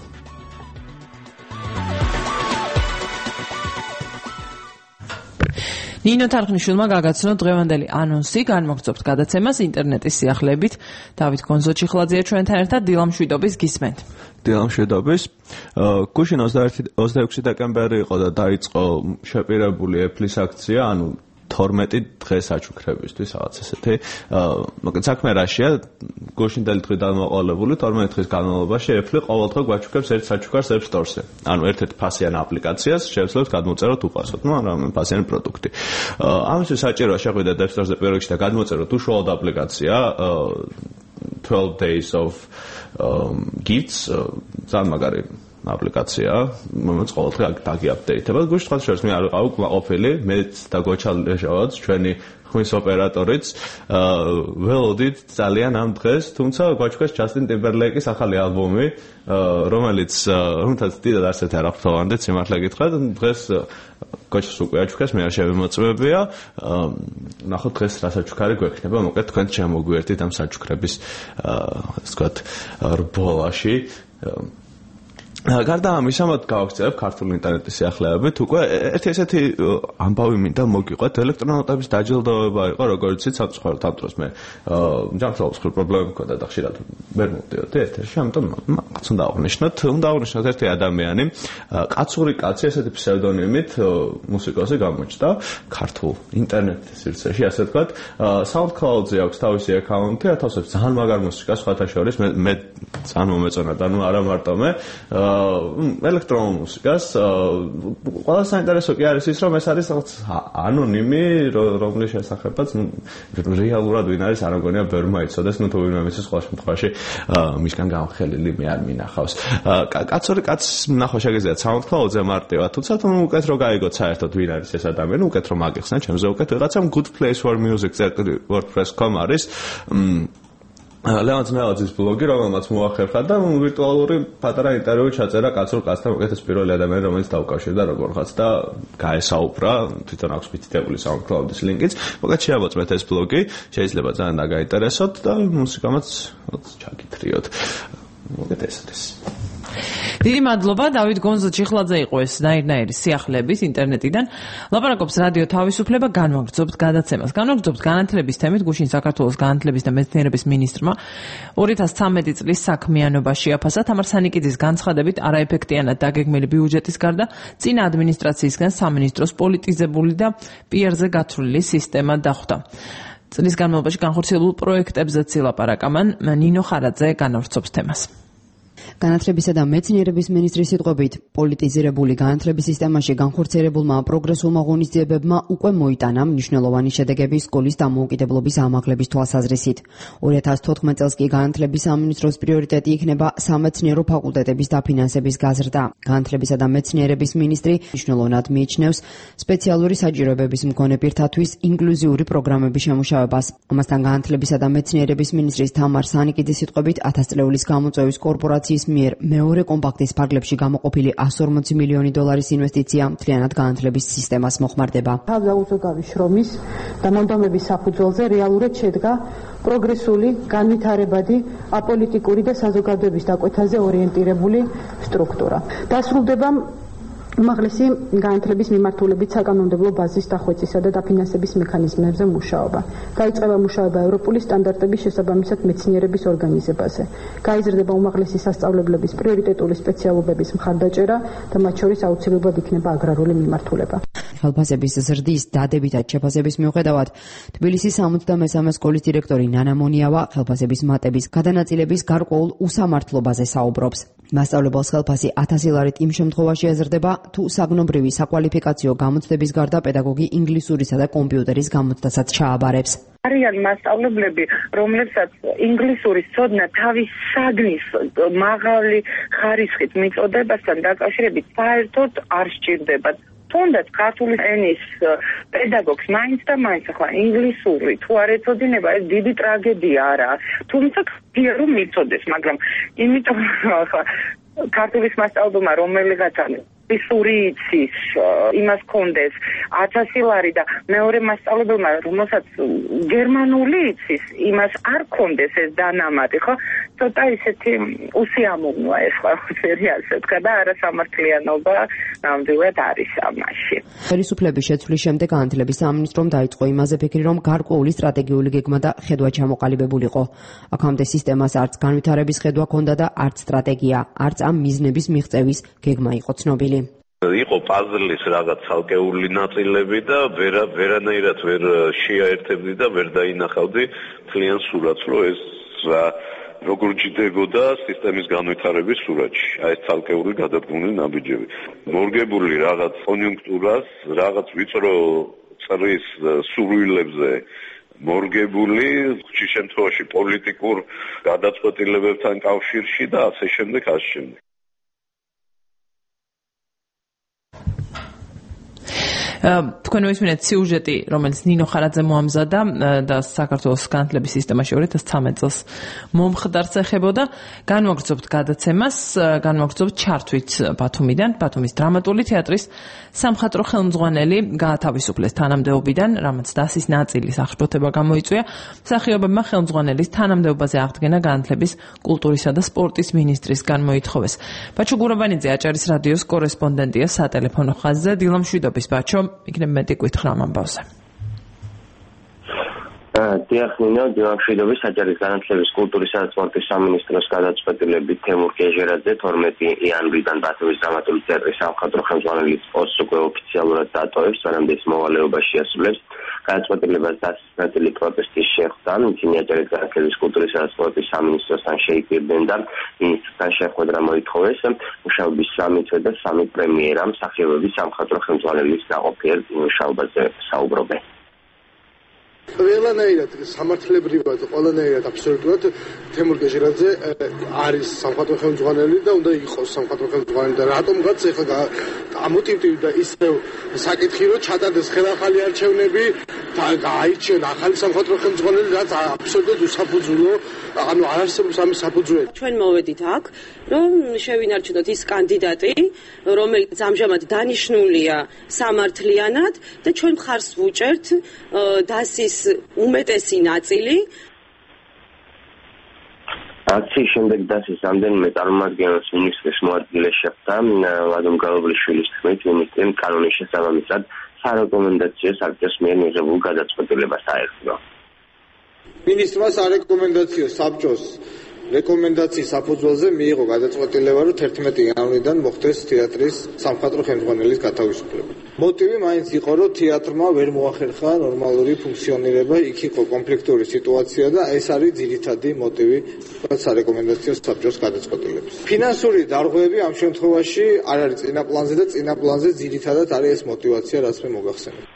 [SPEAKER 2] ნინო თარხნიშვილმა გაგაცნო დღევანდელი ანონსი, განმოგწობთ გადაცემას ინტერნეტის სიახლეებით. დავით გონზოჩიხლაძეა ჩვენთან ერთად, დილამ შვიდობის გისმენთ.
[SPEAKER 13] დილამ შვიდობის. გუშინ ოცდაექვსი დეკემბერი იყო და დაიწყო შეპირებული ეფლის აქცია, ანუ თორმეტი დღე საჩუქრებისთვის, რაღაც ესეთი. მოკლედ საქმე რაშია, გუშინდელი დღე დამოყოლებული თორმეტი დღის განმავლობაში ეფლი ყოველდღე გვაჩუქებს ერთ საჩუქარს App Store-ზე. ანუ ერთ-ერთ ფასიან აპლიკაციას შევსლებთ გადმოწეროთ უყასოთ, ну, რამე ფასიანი პროდუქტი. ამისთვის საჭიროა შეხვიდეთ App Store-ზე პირველ რიგში და გადმოწეროთ უშუალოდ აპლიკაცია twelve days of um, gifts, ძალიან მაგარი აპლიკაცია, რომელიც ყოველდღე დაგიაპდეითება. გუშინ თქვა შორის მე არ ვიყავ კმაყოფილი, მეც და გოჩალეშავაც, ჩვენი ხმის ოპერატორიც, ველოდით ძალიან ამ დღეს, თუმცა გვაჩუქეს ჯასტინ ტიმბერლეიკის ახალი ალბომი, რომელიც რომელთაც დიდად არცერთი არ აღფრთოვანდეთ, სიმართლე გითხრათ, დღეს გოჩას უკვე აჩუქეს, მე არ შევემოწმებია. ნახოთ დღეს რა საჩუქარი გვექნება, მოკლედ თქვენ შემოგვიერთით ამ საჩუქრების, ასე ვთქვათ, რბოლაში. გარდა ამისა, მათ გავაქცევებ ქართული ინტერნეტის სიახლეებით, უკვე ერთი ესეთი ამბავი მინდა მოგიყვეთ, ელექტრონოტების დაჯილდოება იყო, როგორც იცით, სამწუხაროდ ამ დროს მე ჯანმრთელობის პრობლემა მქონდა და ხშირად ვერ მოვდიოდი ეთერში, ამიტომ მაგაც უნდა აღვნიშნოთ, უნდა აღვნიშნოთ ერთი ადამიანი, კაცური კაცი, ესეთი ფსევდონიმით მუსიკოსი გამოჩნდა ქართულ ინტერნეტის სივრცეში, ასე ვთქვათ, SoundCloud-ზე აქვს თავისი აკაუნტი, ათავსებს ძალიან მაგარ მუსიკას, სხვათა შორის მე მე ძალიან მომეწონა და ნუ არა მარტო მე ელექტრონულ მუსიკას. ყველა საინტერესო კი არის ის, რომ ეს არის რაღაც ანონიმი, რომლის შესახებაც რეალურად ვინ არის არ მგონია ბევრმა იცოდეს, ნუ თუ ვინმე მისის ყოველ შემთხვევაში მისგან გამხელილი მე არ მინახავს. კაცური კაცს ნახვა შეგიძლიათ SoundCloud-ზე მარტივად, თუმცა თუ უკეთ რო გაიგოთ საერთოდ ვინ არის ეს ადამიანი, უკეთ რომ აგიხსნათ ჩემზე უკეთ ვიღაცამ good place for music wordpress dot com არის ლევან ძმელაძის ბლოგი, რომელმაც მოახერხა და ვირტუალური პატარა ინტერვიუ ჩაწერა კაცურ კაცთან, უკეთ ეს პირველი ადამიანი, რომელიც დაუკავშირდა როგორღაც და გაესაუბრა, თვითონ აქვს მითითებული SoundCloud-ის ლინკიც. მოკლედ შეავოწმეთ ეს ბლოგი, შეიძლება ძალიან დაგაინტერესოთ და მუსიკამაც ჩაგითრიოთ. მოკლედ ეს არის.
[SPEAKER 2] დიდი მადლობა, დავით გონზოჩიხლაძე იყო ეს ნაირ-ნაირი სიახლეების ინტერნეტიდან. ლაპარაკობს რადიო თავისუფლება, განმოგრძობთ გადაცემას. განმოგრძობთ განათლების თემით, გუშინ საქართველოს განათლების და მეცნიერების მინისტრმა ორი ათას ცხრამეტი წლის საქმიანობაში აფასა. თამარ სანიკიძის განცხადებით, არაეფექტიანად დაგეგმილი ბიუჯეტის გარდა წინა ადმინისტრაციისგან სამინისტროს პოლიტიზებული და პიარზე გათვლილი სისტემა დახვდა. წლის განმავლობაში განხორციელებულ პროექტებზეც ილაპარაკამან. ნინო ხარაძე განავრცობს თემას.
[SPEAKER 14] განათლებისა და მეცნიერების მინისტრის სიტყვებით, პოლიტიზირებული განათლების სისტემაში განხორციელებულმა პროგრესულმა ღონისძიებებმა უკვე მოიტანა მნიშვნელოვანი შედეგები სკოლის დამოუკიდებლობის ამაღლების თვალსაზრისით. ორი ათას თოთხმეტ წელს კი განათლების სამინისტროს პრიორიტეტი იქნება სამეცნიერო ფაკულტეტების დაფინანსების გაზრდა. განათლებისა და მეცნიერების მინისტრი მნიშვნელოვნად მიიჩნევს სპეციალური საჭიროებების მქონე პირთათვის ინკლუზიური პროგრამების შემუშავებას. ამასთან განათლებისა და მეცნიერების მინისტრის თამარ სანიკიძის სიტყვებით, ათასწლეულის გამოწვევის კორპორაციის მიერ მეორე კომპაქტის ფარგლებში გამოყოფილი εκατს ორმოცი მილიონი დოლარის ინვესტიცია მთლიანად განათლების სისტემას მოხმარდება.
[SPEAKER 15] თავზე უზოგავი შრომის და მონდომების საფუძველზე რეალურად შედგა პროგრესული, განვითარებადი, აპოლიტიკური და საზოგადოების დაკვეთაზე ორიენტირებული სტრუქტურა. დასრულდება უმაღლესი განათლების მიმართულებით საკანონმდებლო ბაზის დახვეწისა და დაფინანსების მექანიზმებზე მუშაობა. გაიწყება მუშაობა ევროპული სტანდარტების შესაბამისად მეცნიერების ორგანიზებაზე. გაიზრდება უმაღლესი სასწავლებლების პრიორიტეტული სპეციალობების მხარდაჭერა და მათ შორის აუცილებლად იქნება აგრარული მიმართულება.
[SPEAKER 14] ხელფასების ზრდის დადებითად შეფასების მიუხედავად, თბილისის სამოცდამესამე სკოლის დირექტორი ნანა მონიავა ხელფასების მატების გადანაწილების გარკვეულ უსამართლობაზე საუბრობს. მასწავლებელს ხელფასი ათასი ლარით იმ შემთხვევაში ეზრდება, თუ საგნობრივი საკვალიფიკაციო გამოცდების გარდა პედაგოგი ინგლისურისა და კომპიუტერის გამოცდასაც ჩააბარებს.
[SPEAKER 16] არიან მასწავლებლები, რომლებსაც ინგლისურის ცოდნა თავის საგნის მაღალი ხარისხით მიწოდებასთან დაკავშირებით საერთოდ არ სჭირდება. თუნდაც ქართული ენის პედაგოგს მაინც და მაინც ახლა ინგლისური თუ არ ეწოდინება, ეს დიდი ტრაგედია არაა. თუმცა კი რომ მიწოდეს, მაგრამ იმიტომ ახლა ქართულის მასწავლებელმა რომელიღაცა ინგლისური იცის, იმას კონდეს ათასი ლარი და მეორე მასწავლებელმა რომელსაც გერმანული იცის, იმას არ კონდეს ეს დანამატი, ხო? ცოტა ისეთი უსიამოვნოა ეს ყველაფერი ასე ვთქვა და არასამართლიანობა ნამდვილად არის ამაში.
[SPEAKER 14] ხელისუფლების შეცვლის შემდეგ განათლების სამინისტრომ დაიწყო იმაზე ფიქრი, რომ გარკვეული სტრატეგიული გეგმა და ხედვა ჩამოყალიბებულიყო. აქამდე სისტემას არც განვითარების ხედვა ჰქონდა და არც სტრატეგია, არც ამ მიზნების მიღწევის გეგმა იყო ცნობილი.
[SPEAKER 17] იყო პაზლის რაღაც ცალკეული ნაწილები და ვერა ვერანაირად ვერ შეაერთებდი და ვერ დაინახავდი მთლიან სურათს, რომ ეს რა როგორ ჯდებოდა სისტემის განვითარების სურათში. აი ეს ცალკეული გადადგმული ნაბიჯები. მორგებული რაღაც კონიუნქტურას, რაღაც ვიწრო წრის სურვილებზე მორგებული, ხშირ შემთხვევაში პოლიტიკურ გადაწყვეტილებებთან კავშირში და ასე შემდეგ, ასე შემდეგ.
[SPEAKER 2] თქვენ მოისმინეთ სიუჟეტი, რომელიც ნინო ხარაძე მოამზადა და საქართველოს განათლების სისტემაში ორი ათას ცხრამეტ წელს მომხდარს ეხებოდა. განვაგრძობთ გადაცემას, განვაგრძობთ ჩართვით ბათუმიდან, ბათუმის დრამატული თეატრის სამხატვრო ხელმძღვანელი გაათავისუფლეს თანამდებობიდან, რამაც დასის ნაწილის აღშფოთება გამოიწვია. მსახიობებმა ხელმძღვანელის თანამდებობაზე აღდგენა განათლების, კულტურისა და სპორტის მინისტრისგან მოითხოვეს. ბაჩო გურაბანიძე აჭარის რადიოს კორესპონდენტია სატელეფონო ხაზზე. დილა მშვიდობის ბაჩო, იქნებ მეტი კითხვა ამ ამბავზე.
[SPEAKER 18] დიახინო, დიახინობის აჭარის განათლების, კულტურისა და სპორტის სამინისტროს გადაწყვეტილებით თემურ კეჟერაძე თორმეტი იანვრიდან ბათუმის დრამატული თეატრის სამხატვრო ხელმძღვანელის პოსტს უკვე ოფიციალურად დატოვებს, სანამ ის მოვალეობაში ასრულებს. გადაწყვეტილებას დასის ნაწილი პროტესტის შეხვდა, ისინი აჭარის განათლების, კულტურისა და სპორტის სამინისტროსთან შეიკრიბნენ და მინისტრთან შეხვედრა მოითხოვეს. მუშაობის სამი წელი და სამი პრემიერა მსახიობების სამხატვრო ხელმძღვანელის გაყოფილ მუშაობაზე საუბრობენ.
[SPEAKER 19] ყველანაირად სამართლებრივად, ყველანაირად აბსოლუტურად თემურ კეჟერაძე არის სამხატვრო ხელმძღვანელი და უნდა იყოს სამხატვრო ხელმძღვანელი და რატომღაც ეხლა ამოტივტივდა და ისევ საკითხი რომ ჩატარდეს ხელახალი არჩევნები და გააირჩიონ ახალი სამხატვრო ხელმძღვანელი, რაც აბსოლუტურად უსაფუძვლო, ანუ არ არსებობს ამის საფუძველი.
[SPEAKER 20] ჩვენ მოვედით აქ, რომ შევინარჩუნოთ ის კანდიდატი, რომელიც ამჟამად დანიშნულია სამართლიანად და ჩვენ მხარს ვუჭერთ დასის უმეტესი ნაწილი.
[SPEAKER 18] აქციის შემდეგ დასის რამდენიმე წარმომადგენელს მინისტრის მოადგილე შეხვდა. ვადიმ გალობლიშვილის თქმით, მინისტრიმ კანონის შესაბამისად სარეკომენდაციო საბჭოს მიერ მიღებულ გადაწყვეტილებას აერთო.
[SPEAKER 19] მინისტრმა სარეკომენდაციო საბჭოს რეკომენდაციის საფუძველზე მიიღო გადაწყვეტილება, რომ თერთმეტი იანვრიდან მოხდეს თეატრის სამხატვრო ხელმძღვანელის გათავისუფლება. მოტივი მაინც იყო, რომ თეატრმა ვერ მოახერხა ნორმალური ფუნქციონირება, იქ იყო კონფლიქტური სიტუაცია და ეს არის ძირითადი მოტივი სარეკომენდაციო საბჭოს გადაწყვეტილების. ფინანსური დარღვევები ამ შემთხვევაში არ არის წინა პლანზე და წინა პლანზე ძირითადად არის ეს მოტივაცია, რაც მე მოგახსენებ.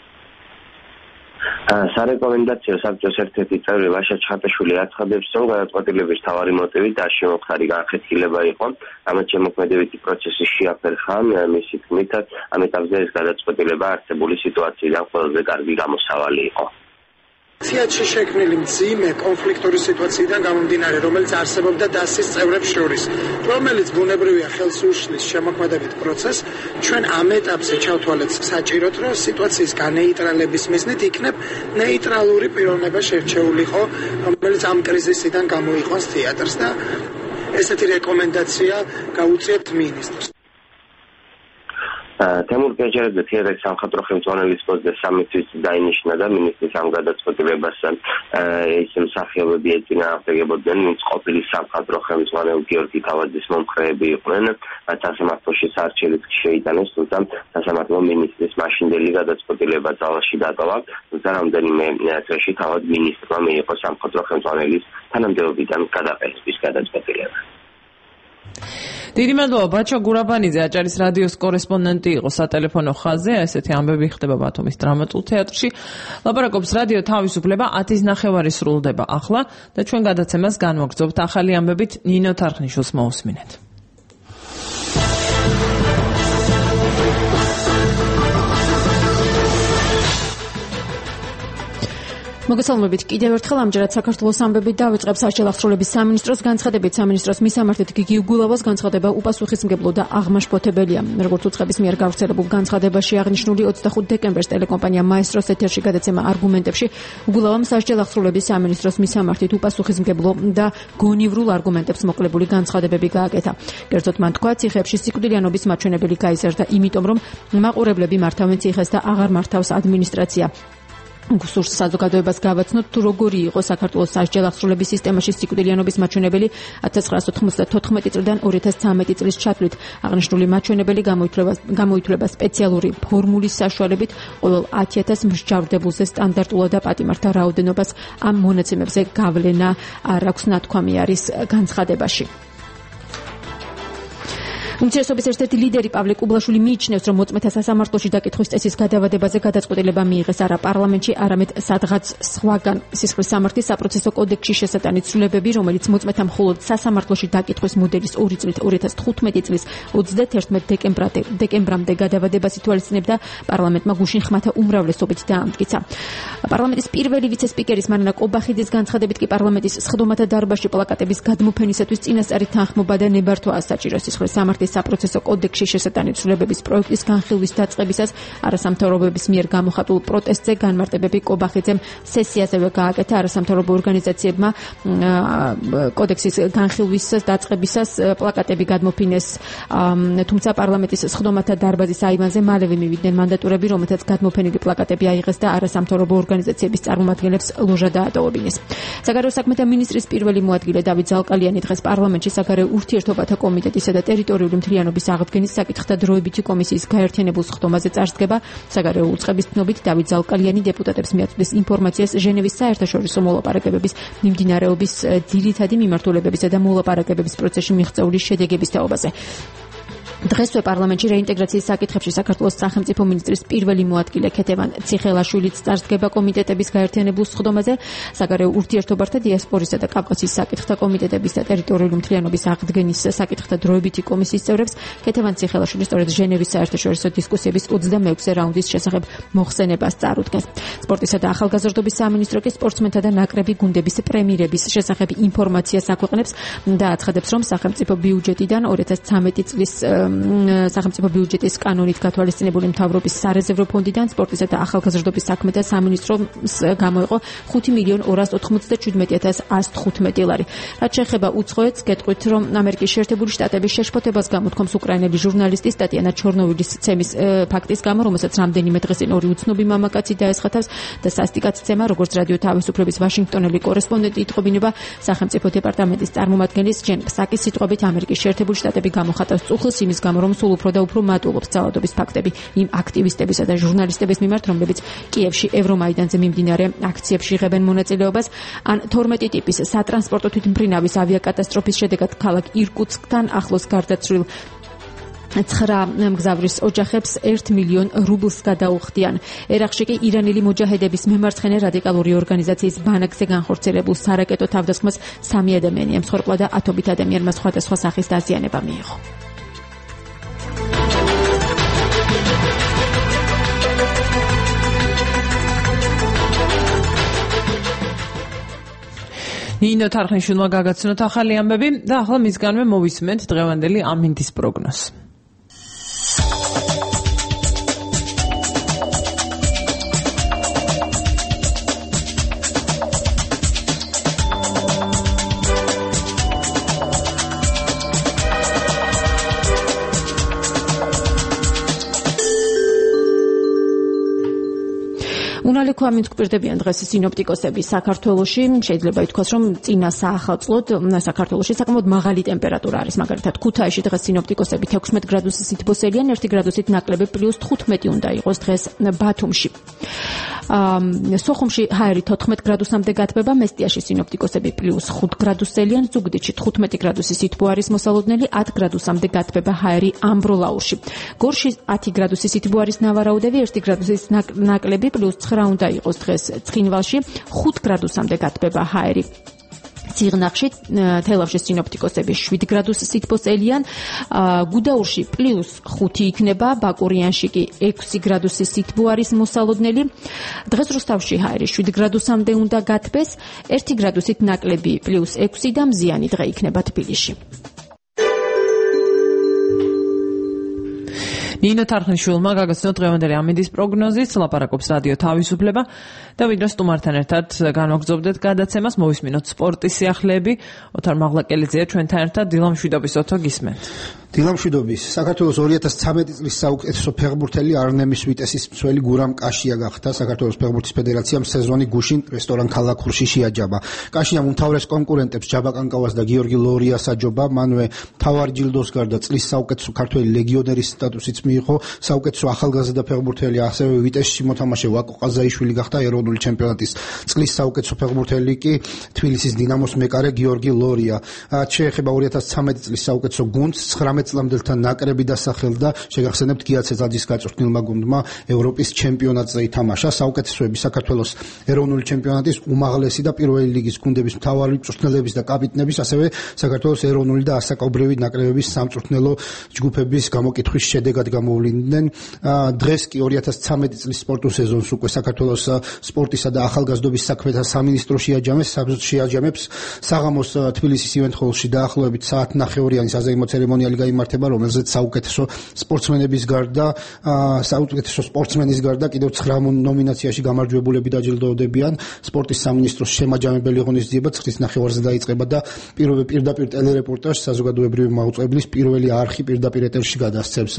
[SPEAKER 18] სარეკომენდაციო საბჭოს ერთ-ერთი წევრი ვაშა ჩხატაშვილი აცხადებს, რომ გადაწყვეტილების მთავარი მოტივი დასში მომხდარი განხეთქილება იყო, რამაც შემოქმედებითი პროცესი შეაფერხა. მისი თქმით, ამ ეტაპზე ეს გადაწყვეტილება არსებული სიტუაციიდან ყველაზე კარგი გამოსავალი იყო.
[SPEAKER 21] სიაჩი შექმნილი მძიმე კონფლიქტური სიტუაციიდან გამომდინარე, რომელიც არსებობდა დასის წევრებს შორის, რომელიც ბუნებრივია ხელს უშლის შემოქმედებით პროცესს, ჩვენ ამ ეტაპზე ჩავთვალეთ საჭიროდ, რომ სიტუაციის განეიტრალების მიზნით იქნებ ნეიტრალური პიროვნება შერჩეულიყო, რომელიც ამ კრიზისიდან გამოიყვანს თეატრს და ესეთი რეკომენდაცია გაუწიებთ მინისტრს.
[SPEAKER 18] თემურ კეჯერაძე თეატრის სამხატვრო ხელმძღვანელის პოსტზე სამი თვის დაინიშნა და მინისტრის ამ გადაწყვეტილებას ის მსახიობები ეწინააღმდეგებოდნენ, ვინც ყოფილი სამხატვრო ხელმძღვანელი გიორგი თავაძის მომხრეები იყვნენ. სასამართლოში საარჩევნიც შეიტანეს, თუმცა სასამართლო მინისტრის მაშინდელი გადაწყვეტილება ძალაში დატოვა, თუმცა რამდენიმე წრეში თავად მინისტრმა მიიღო სამხატვრო ხელმძღვანელის თანამდებობიდან გადაყენების გადაწყვეტილება.
[SPEAKER 2] დიდი მადლობა ბაჩა გურაბანიძე, აჭარის რადიოს კორესპონდენტი იყო სატელეფონო ხაზზე. ესეთი ამბები ხდება ბათუმის დრამატულ თეატრში. ლაპარაკობს რადიო თავისუფლება, ათის ნახევარი სრულდება ახლა და ჩვენ გადაცემას განვაგრძობთ ახალი ამბებით. ნინო თარხნიშვილს მოусმინეთ.
[SPEAKER 1] მოგესალმებით. კიდევ ერთხელ ამჯერად საქართველოს ამბებით დავიწყებს არჩევნახსრულების სამინისტროს განცხადებით. სამინისტროს მისამართით გიგი უგულავას განცხადება უპასუხისმგებლო და აღმაშფოთებელია. როგორც უცხების მიერ გავრცელებულ განცხადებაში აღნიშნული ოცდახუთი დეკემბერს ტელეკომპანია მაესტროს ეთერში გადაცემა არგუმენტებში უგულავამ არჩევნახსრულების სამინისტროს მისამართით უპასუხისმგებლო და გონივრულ არგუმენტებს მოკლებული განცხადებები გააკეთა. კერძოდ მან თქვა, ციხეებში სიკვდილიანობის მაჩვენებელი გაიზარდა, იმიტომ რომ მაყურებლები მართავენ ციხეს და აღარ მართავს ადმინისტრაცია. გუსურს საზოგადოებას გავაცნოთ, თუ როგორი იყო საქართველოს არჩევნახსრულების სისტემაში სიკვდილიანობის მაჩვენებელი ათას ცხრაასი ოცდათოთხმეტი წლიდან ორი ათას ცხრამეტი წლის ჩათვლით. აღნიშნული მაჩვენებელი გამოითვლება სპეციალური ფორმულის საშუალებით ყოველ ათი ათას მსჯავრდებულზე სტანდარტულად და პატიმართა რაოდენობას ამ მონაცემებზე გავლენა არ აქვს, ნათქვამი არის განცხადებაში. უმცირესობის ერთ-ერთი ლიდერი პავლე კუბლაშვილი მიიჩნევს, რომ მოწმეთა სასამართლოში დაკითხვის წესის გადავადებაზე გადაწყვეტილება მიიღეს არა პარლამენტში, არამედ სადღაც სხვაგან. სისხლის სამართლის საპროცესო კოდექსში შესატანით ცვლილებები, რომელიც მოწმეთა მხოლოდ სასამართლოში დაკითხვის მოდელის ორი წლით ორი ათას თხუთმეტი წლის ოცდაათი დეკემბრამდე გადავადებას ითვალისწინებდა, პარლამენტმა გუშინ ხმათა უმრავლესობით დაამტკიცა. პარლამენტის პირველი ვიცე-სპიკერის მარინა კობახიძის განცხადებით კი პარლამენტის სხდომათა დარბაზში პლაკატების გადმოფენისათვის წინასწარი თანხმობა და ნებართვა საჭირო. სისხლის სამართლის საპროცესო კოდექსში შესატანით ცვლილებების პროექტის განხილვის დაწყებისას არასამთავრობოების მიერ გამოხატულ პროტესტზე განმარტებები კობახიძემ სესიაზევე გააკეთა. არასამთავრობო ორგანიზაციებმა კოდექსის განხილვისას დაწყებისას პლაკატები გადმოფინეს, თუმცა პარლამენტის სხდომათა დარბაზის აივანზე მალევე მივიდნენ მანდატურები, რომელთაც გადმოფენილი პლაკატები აიღეს და არასამთავრობო ორგანიზაციების წარმომადგენლებს ლოჟა დაატოვებინეს. საგარეო საქმეთა მინისტრის პირველი მოადგილე დავით ზალკალიანი დღეს პარლამენტში საგარეო ურთიერთობათა კომიტეტისა და ტერიტორიული მთლიანობის აღდგენის საკითხთა დროებითი კომისიის გაერთიანებულ სხდომაზე წარსდგება. საგარეო უწყების ცნობით დავით ზალკალიანი დეპუტატებს მიაწვდის ინფორმაციას ჟენევის საერთაშორისო მოლაპარაკებების მიმდინარეობის ძირითადი მიმართულებებისა და მოლაპარაკებების პროცესში მიღწეული შედეგების თაობაზე. დღესვე პარლამენტში რეინტეგრაციის საკითხებში საქართველოს სახელმწიფო მინისტრის პირველი მოადგილე ქეთევან ციხელაშვილიც წარსდგება კომიტეტების გაერთიანებულ სხდომაზე. საგარეო ურთიერთობათა დიასპორისა და კავკასიის საკითხთა კომიტეტების და ტერიტორიული მთლიანობის აღდგენის საკითხთა დროებითი კომისიის წევრებს ქეთევან ციხელაშვილი სწორედ ჟენევის საერთაშორისო დისკუსიების ოცდამეექვსე რაუნდის შესახებ მოხსენებას წარუდგეს. სპორტისა და ახალგაზრდობის სამინისტრო კი სპორტსმენთა და ნაკრები გუნდების პრემიერების შესახებ ინფორმაციას აქვეყნებს და აცხადებს, რომ სახელმწიფო ბიუჯეტიდან ორი ათას ცხრამეტი წლის სახელმწიფო ბიუჯეტის კანონით გათვალისწინებული მთავრობის სარეზერვო ფონდიდან სპორტისა და ახალგაზრდობის საქმეთა სამინისტროს გამოიყო ხუთი მილიონი ორასი ოთხმოცდაშვიდმეტი ათას ასი თხუთმეტი ლარი. რაც შეეხება უცხოეთს, გეტყვით, რომ ამერიკის შეერთებული შტატების შეშფოთებას გამოთქვამს უკრაინელი ჟურნალისტის ტატიანა ჩორნოვილის ცემის ფაქტის გამო, რომელსაც რამდენიმე დღეს წინ ორი უცნობი მამაკაცი დაესხათავს და სასტიკად ცემა, როგორც რადიო თავისუფლების ვაშინგტონელი კორესპონდენტი იტყობინება, სახელმწიფო დეპარტამენტის წარმომადგენლის ჯენ ფსაკის სიტყვებით, ამერიკის შეერთებული შტატები გამოხატავს წუხლს იმის გამო, რომ სულ უფრო და უფრო მატულობს ძალადობის ფაქტები იმ აქტივისტებისა და ჟურნალისტების მიმართ, რომლებიც კიევში ევრომაიდანზე მიმდინარე აქციებში იღებენ მონაწილეობას. ან თორმეტი ტიპის სატრანსპორტო თვითმფრინავის ავიაკატასტროფის შედეგად ქალაქ ირკუტსკთან ახლოს გარდაცვლილ ცხრა მგზავრის ოჯახებს ერთ მილიონ რუბლს გადაუხდიან. ერაყში კი ირანელი მოჯაჰედების მემარცხენე რადიკალური ორგანიზაციის ბანაკზე განხორციელებულ სარაკეტო თავდასხმას სამი ადამიანი ემსხვერპლა და ათობით ადამიანმა სხვადასხვა სახის დაზიანება მიიღო.
[SPEAKER 2] ნინო თარხნიშვილმა გაგაცნოთ ახალი ამბები და ახლა მისგანვე მოვისმენთ დღევანდელი ამინდის პროგნოზი.
[SPEAKER 1] უნალექო ამინდს გვპირდებიან დღეს სინოპტიკოსები საქართველოში. შეიძლება ითქვას, რომ წინა საახალწლოდ საქართველოში საკმაოდ მაღალი ტემპერატურა არის. მაგალითად, ქუთაისში დღეს სინოპტიკოსები თექვსმეტ გრადუსის სითბოსელიან, ერთი გრადუსით ნაკლები პლუს თხუთმეტი უნდა იყოს დღეს ბათუმში. სოხუმში ჰაერი თოთხმეტ გრადუსამდე გათბება, მესტიაში სინოპტიკოსები პლუს ხუთ გრადუსელიან, ზუგდიდში თხუთმეტი გრადუსის სითბო არის მოსალოდნელი, ათ გრადუსამდე გათბება ჰაერი ამბროლაურში. გორში ათი გრადუსის სითბო არის ნავარაუდევი, ერთი გრადუსის ნაკლები პლუს ცხრა უნდა იყოს დღეს ცხინვალში, ხუთ გრადუსამდე გათბება ჰაერი. ციღნაღში თელავში სინოპტიკოსები შვიდ გრადუსის სითბოს ელიან, გუდაურში პლუს ხუთი იქნება, ბაკურიანში კი ექვსი გრადუსის სითბო არის მოსალოდნელი. დღეს რუსთავში ჰაერი შვიდ გრადუსამდე უნდა გათბეს, ერთი გრადუსით ნაკლები პლუს ექვსი და მზიანი დღე იქნება თბილისში. ნინო თარხნიშვილმა გაგაცნოთ დღევანდელი ამინდის პროგნოზის, ლაპარაკობს რადიო თავისუფლება და ვიდრე სტუმართან ერთად განვაგრძობდეთ გადაცემას, მოვისმინოთ სპორტის სიახლეები. ოთარ მაღლაკელიძეა ჩვენთან ერთად, დილა მშვიდობის ოთო გისმენთ.
[SPEAKER 4] დილა მშვიდობის. საქართველოს ორი ათას ცხრამეტი წლის საუკეთესო ფეხბურთელი არნემის ვიტესის მცველი გურამ კაშია გახდა. საქართველოს ფეხბურთის ფედერაციამ სეზონი გუშინ რესტორან ქალაქურში შეაჯამა. კაშიამ უმთავრეს კონკურენტებს ჯაბა კანკავას და გიორგი ლორიას აჯობა, მანვე მთავარი ჯილდოს გარდა წლის საუკეთესო ქართველი ლეგიონერის სტატუსიც მიიღო. საუკეთესო ახალგაზრდა ფეხბურთელი, ასევე ვიტესში მოთამაშე ვაკო ყაზაიშვილი გახდა. ეროვნული ჩემპიონატის წლის საუკეთესო ფეხბურთელი კი თბილისის დინამოს მეკარე გიორგი ლორია. შეეხება ორი ათას ცხრამეტი წლის საუკეთესო გუნდს, ცხრამეტ წლამდელთან ნაკრები დასახელდა. შეგახსენებთ, გია ცეწაძის გაწვრთნილმა გუნდმა ევროპის ჩემპიონატზე ითამაშა. საუკეთესოები საქართველოს ეროვნული ჩემპიონატის უმაღლესი და პირველი ლიგის გუნდების მთავარი მწვრთნელების და კაპიტნების, ასევე საქართველოს ეროვნული და ასაკობრივი ნაკრებების სამწვრთნელო ჯგუფების გამოკითხვის შედეგად გამოვლინდნენ. დღეს კი ორი ათას ცხრამეტი წლის სპორტულ სეზონს უკვე საქართველოს სპორტისა და ახალგაზრდობის საქმეთა სამინისტრო შეაჯამეს. შეაჯამებს საღამოს თბილისის ივენთ-ჰოლში დაახლოებით საათ ნახევრიანი საზეიმო ცერემონიალი გაიმართება, რომელზეც საუკეთესო სპორტსმენების გარდა საუკეთესო სპორტსმენის გარდა კიდევ ცხრა ნომინაციაში გამარჯვებულები დაჯილდოვდებიან. სპორტის სამინისტროს შემაჯამებელი ღონისძიება ცხრის ნახევარზე დაიწყება და პირველ პირდაპირ ტელერეპორტაჟს საზოგადოებრივი მაუწყებლის პირველი არხი პირდაპირ ეთერში გადასცემს.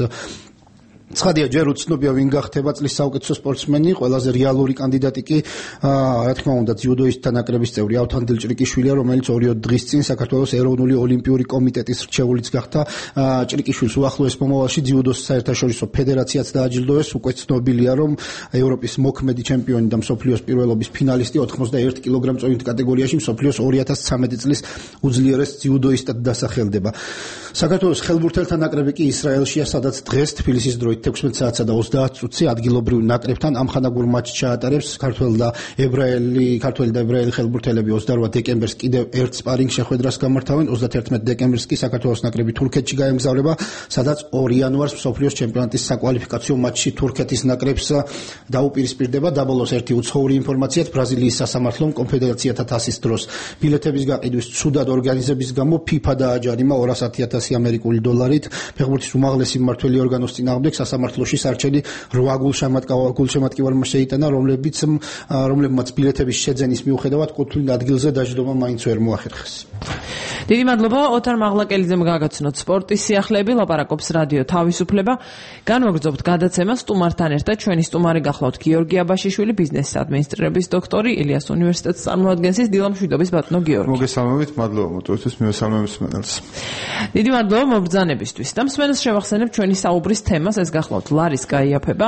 [SPEAKER 4] ცხადია, ჯერ უცნობია ვინ გახდება წლის საუკეთესო სპორტსმენი, ყველაზე რეალური კანდიდატი კი რა თქმა უნდა ძიუდოისტთა ნაკრების წევრი ავთანდილ ჭრიკიშვილია, რომელიც ორი დღის წინ საქართველოს ეროვნული ოლიმპიური კომიტეტის რჩეულიც გახდა. ჭრიკიშვილს უახლოეს მომავალში ძიუდოს საერთაშორისო ფედერაციაც დააჯილდოვეს. უკვე ცნობილია, რომ ევროპის მოქმედი ჩემპიონი და მსოფლიოს პირველობის ფინალისტი ოთხმოცდაერთი კილოგრამ-წონით კატეგორიაში მსოფლიოს ორი ათას ცხრამეტი წლის უძლიერეს ძიუდოისტად დასახელდება. საქართველოს ხელბურთელთა ნაკრები კი ისრაელშია, სადაც დღეს თბილისის დროით თექვსმეტ საათსა და ოცდაათ წუთზე ადგილობრივ ნაკრებთან ამხანაგურ მატჩს ჩაატარებს. ქართველი და ებრაელი, ქართველი და ებრაელი ხელბურთელები ოცდარვა დეკემბერს კიდევ ერთ სპარინგ შეხვედრას გამართავენ. ოცდათერთმეტ დეკემბერს კი საქართველოს ნაკრები თურქეთში გაემგზავრება, სადაც ორი იანვარს მსოფლიოს ჩემპიონატის საკვალიფიკაციო მატჩში თურქეთის ნაკრებს დაუპირისპირდება. დაბოლოს ერთი უცხოური ინფორმაციაც ბრაზილიის სასამართლომ კონფედერაციათა თასის დროს ბილეთების გაყიდვის ცუდად ორგანიზების გამო ფიფა დააჯარიმა ორასი ათასი ამერიკული დოლარით. ფეხბურთის უმაღლესი მმართველი ორგანოს წინააღმდეგ სასამართლოში სარჩელი რვა გულშემატკივარმა შეიტანა, რომლებიც რომლებმაც ბილეთების შეძენის მიუხედავად კუთვნილ ადგილზე დაჯდომა მაინც ვერ მოახერხეს.
[SPEAKER 2] დიდი მადლობა ოთარ მაღლაკელიძემ გაგაცნოთ სპორტის სიახლეები, ლაპარაკობს რადიო თავისუფლება. განვაგრძობთ გადაცემას სტუმართან ერთად. ჩვენი სტუმარი გახლავთ გიორგი აბაშიშვილი, ბიზნესის ადმინისტრირების დოქტორი, ილიას უნივერსიტეტის წარმოადგენლის. დილა მშვიდობის ბატონო გიორგი.
[SPEAKER 22] მოგესალმებით, მადლობა მოწვევისთვის, მივესალმებით მსმენელს.
[SPEAKER 2] დიდი მადლობა მობრძანებისთვის. და მსმენელს შევახსენებ ჩვენი საუბრის თემას, ეს გახლავთ ლარის გაიაფება.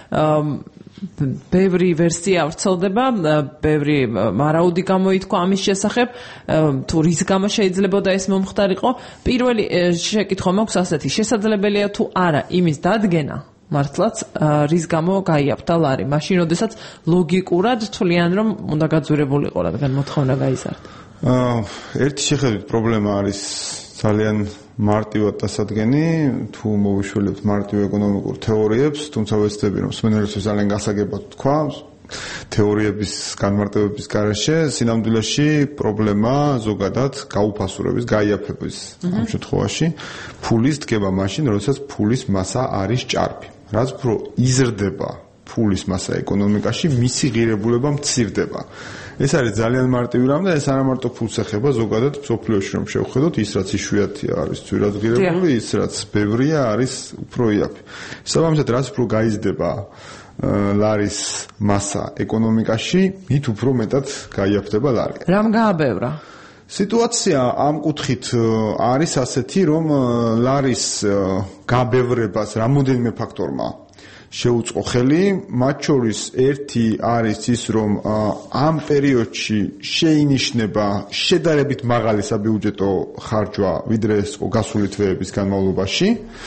[SPEAKER 2] ბევრი ვერსია ვრცელდება, ბევრი მარაუდი გამოითქვა ამის შესახებ, თუ რის გამო შეიძლებოდა ეს მომხდარიყო. პირველი შეკითხვა მაქვს ასეთი: შესაძლებელია თუ არა იმის დადგენა მართლაც რის გამო გაიაფთა ლარი, მაშინ როდესაც ლოგიკურად თვლიან რომ უნდა გაძვირებულიყო, რადგან მოთხოვნა გაიზარდა.
[SPEAKER 22] ერთი შეხედვით პრობლემა არის ძალიან მარტივად დასადგენი, თუ მოვიშველებთ მარტივ ეკონომიკურ თეორიებს, თუმცა ვეცდები რომ მსმენელისთვის ძალიან გასაგებად თქვა. თეორიების განმარტებების გარეშე სინამდვილეში პრობლემა ზოგადად გაუფასურების, გაიაფების ამ შემთხვევაში ფულის დგება მაშინ, როდესაც ფულის მასა არის ჭარბი. რაც უფრო იზრდება ფულის მასა ეკონომიკაში, მისი ღირებულება მცირდება. ეს არის ძალიან მარტივი რამ და ეს არა მარტო ფულს ეხება, ზოგადად მსოფლიოში რომ შევხედოთ, ის რაც იშვიათია არის ცვირად ღირებული, ის რაც ბევრია არის უფრო იაფი. შესაბამისად, რაც უფრო გაიზრდება ლარის მასა ეკონომიკაში, მით უფრო მეტად გაიაფდება ლარი.
[SPEAKER 2] რამ გააბევრა?
[SPEAKER 22] სიტუაცია ამ კუთხით არის ასეთი, რომ ლარის გაბევრებას რამოდენიმე ფაქტორმა შეუწყო ხელი, მათ შორის ერთი არის ის, რომ ამ პერიოდში შეინიშნება შედარებით მაღალი საბიუჯეტო ხარჯვა, ვიდრე ეს გასული თვეების განმავლობაში.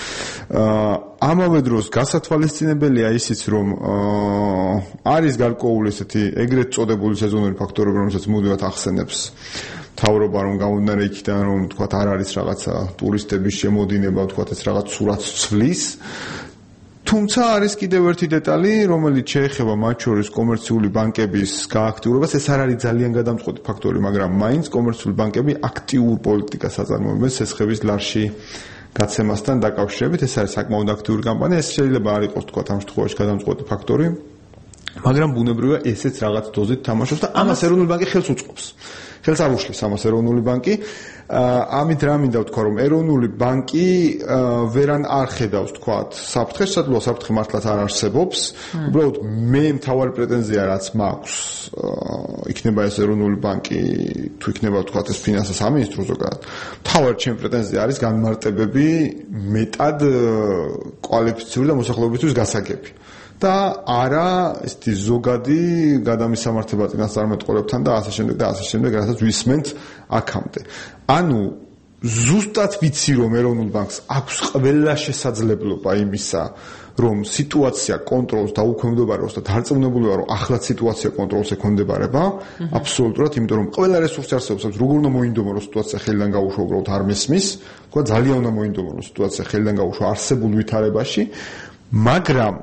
[SPEAKER 22] ამავე დროს გასათვალისწინებელია ისიც, რომ არის გარკვეული ესეთი ეგრეთ წოდებული სეზონური ფაქტორები, რომელსაც მუდმივად ახსენებს თავრობა, რომ გამომდინარე იქიდან, რომ თქვათ არ არის რაღაცა ტურისტების შემოდინება, თქვათ ეს რაღაც სურათს ცვლის. თუმცა არის კიდევ ერთი დეტალი, რომელიც შეეხება მათ შორის კომერციული ბანკების გააქტიურებას. ეს არ არის ძალიან გადამწყვეტი ფაქტორი, მაგრამ მაინც კომერციული ბანკები აქტიურ პოლიტიკას აწარმოებენ სესხების ლარში გაცემასთან დაკავშირებით. ეს არის საკმაოდ აქტიური კამპანია. ეს შეიძლება არ იყოს თქვათ ამ შემთხვევაში გადამწყვეტი ფაქტორი, მაგრამ ბუნებრივია ესეც რაღაც დოზით თამაშობს და ამას ეროვნული ბანკი ხელს უწყობს. ხელს არ უშლის ამას ეროვნული ბანკი. ამით რა მინდა ვთქვა, რომ ეროვნული ბანკი ვერან არ ხედავს თქვათ საფრთხეს, სადღაც საფრთხე მართლაც არ არსებობს. უბრალოდ მე მთავარი პრეტენზია რაც მაქვს, იქნება ეს ეროვნული ბანკი, თუ იქნება თქვათ ეს ფინანსთა სამინისტრო ზოგადად. მთავარი ჩემი პრეტენზია არის განმარტებები მეტად კვალიფიციური და მოსახლეობისთვის გასაგები. და არა ესეთი ზოგადი გადამისამართება წინასწარმეტყველებთან და ასე შემდეგ და ასე შემდეგ, რასაც ვისმენთ აქამდე. ანუ ზუსტად ვიცი, რომ ეროვნულ ბანკს აქვს ყველა შესაძლებლობა იმისა, რომ სიტუაცია კონტროლს დაუქვემდებაროს და დარწმუნებულია, რომ ახლაც სიტუაცია კონტროლს ექვემდებარება, აბსოლუტურად, იმიტომ რომ ყველა რესურსი არსებობს, როგორ უნდა მოინდომო, რომ სიტუაცია ხელიდან გაუშვა, უბრალოდ არ მესმის, თქვა ძალიან უნდა მოინდომო, რომ სიტუაცია ხელიდან გაუშვა არსებულ ვითარებაში, მაგრამ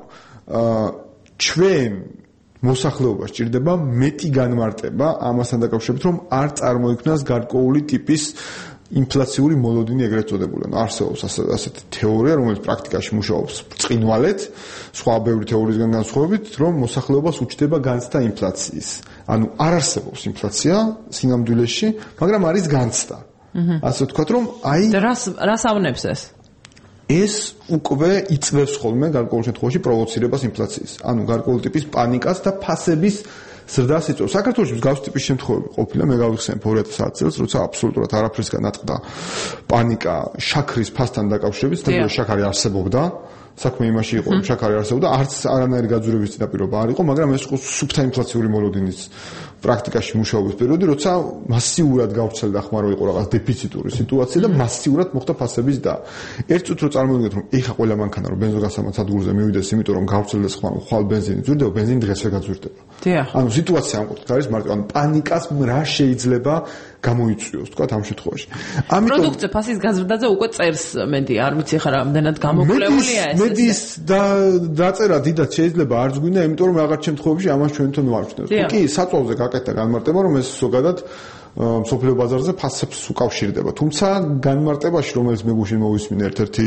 [SPEAKER 22] ჩვენ მოსახლეობას ჭირდება მეტი განმარტება ამასთან დაკავშირებით, რომ არ წარმოიქმნას გარკვეული ტიპის ინფლაციური მოლოდინი ეგრეთ წოდებული. არსებობს ასეთი თეორია, რომელიც პრაქტიკაში მუშაობს ბრწყინვალედ, სხვა ბევრი თეორიისგან განსხვავებით, რომ მოსახლეობას უჩნდება განცდა ინფლაციის. ანუ არ არსებობს ინფლაცია სინამდვილეში, მაგრამ არის განცდა. ასე ვთქვათ, რომ აი
[SPEAKER 2] და რას რას ავნებს ეს?
[SPEAKER 22] ეს უკვე იწვევს ხოლმე გარკვეულ შემთხვევაში პროვოცირებას ინფლაციის. ანუ გარკვეული ტიპის პანიკას და ფასების ზრდას იწვევს. საქართველოში მსგავსი ტიპის შემთხვევები ყოფილა, მე გავიხსენებ ორი ათას ათი წელს, როცა აბსოლუტურად არაფრისგან აწყდა პანიკა შაქრის ფასთან დაკავშირებით, თუმცა შაქარი არსებობდა. საქმე იმაში იყო, რომ შაქარი არსებობდა, არც არანაირი გაძვირების წინაპირობა არ იყო, მაგრამ ეს იყო სუფთა ინფლაციური მოლოდინის პრაქტიკაში მუშაობის პერიოდი, როცა მასიურად გავრცელდა ხმარო იყო რაღაც დეფიციტური სიტუაცია და მასიურად მოხდა ფასების და ერთ წუთს რო წარმოვიდგინოთ, რომ ეხა ყველა მანქანა რომ ბენზოგასამართ სადგურზე მივიდეს, იმიტომ რომ გავრცელდეს ხმარო, ხვალ ბენზინი ძვირდება, ბენზინი დღესვე გაძვირდება. ანუ სიტუაცია ამ კუთხით არის მარტო, ანუ პანიკას რა შეიძლება გამოიწვიოს, თქვა ამ შემთხვევაში.
[SPEAKER 2] ამიტომ პროდუქტზე ფასის გაზრდაზე უკვე წერს მედი, არ ვიცი ხარ რამდენად გამოკვლეულია ეს.
[SPEAKER 22] მედის და დაწერა დიდად შეიძლება არც გვინდა, იმიტომ რომ რაღაც შემთხვევაში ამას ჩვენ თვითონ ვარჩნევთ. კი, საწოლზე გაკეთდა განმარტება, რომ ეს ზოგადად მსოფლიო ბაზარზე ფასებს უკავშირდება. თუმცა განმარტებაში, რომელიც მე გუშინ მოვისმინე ერთ-ერთი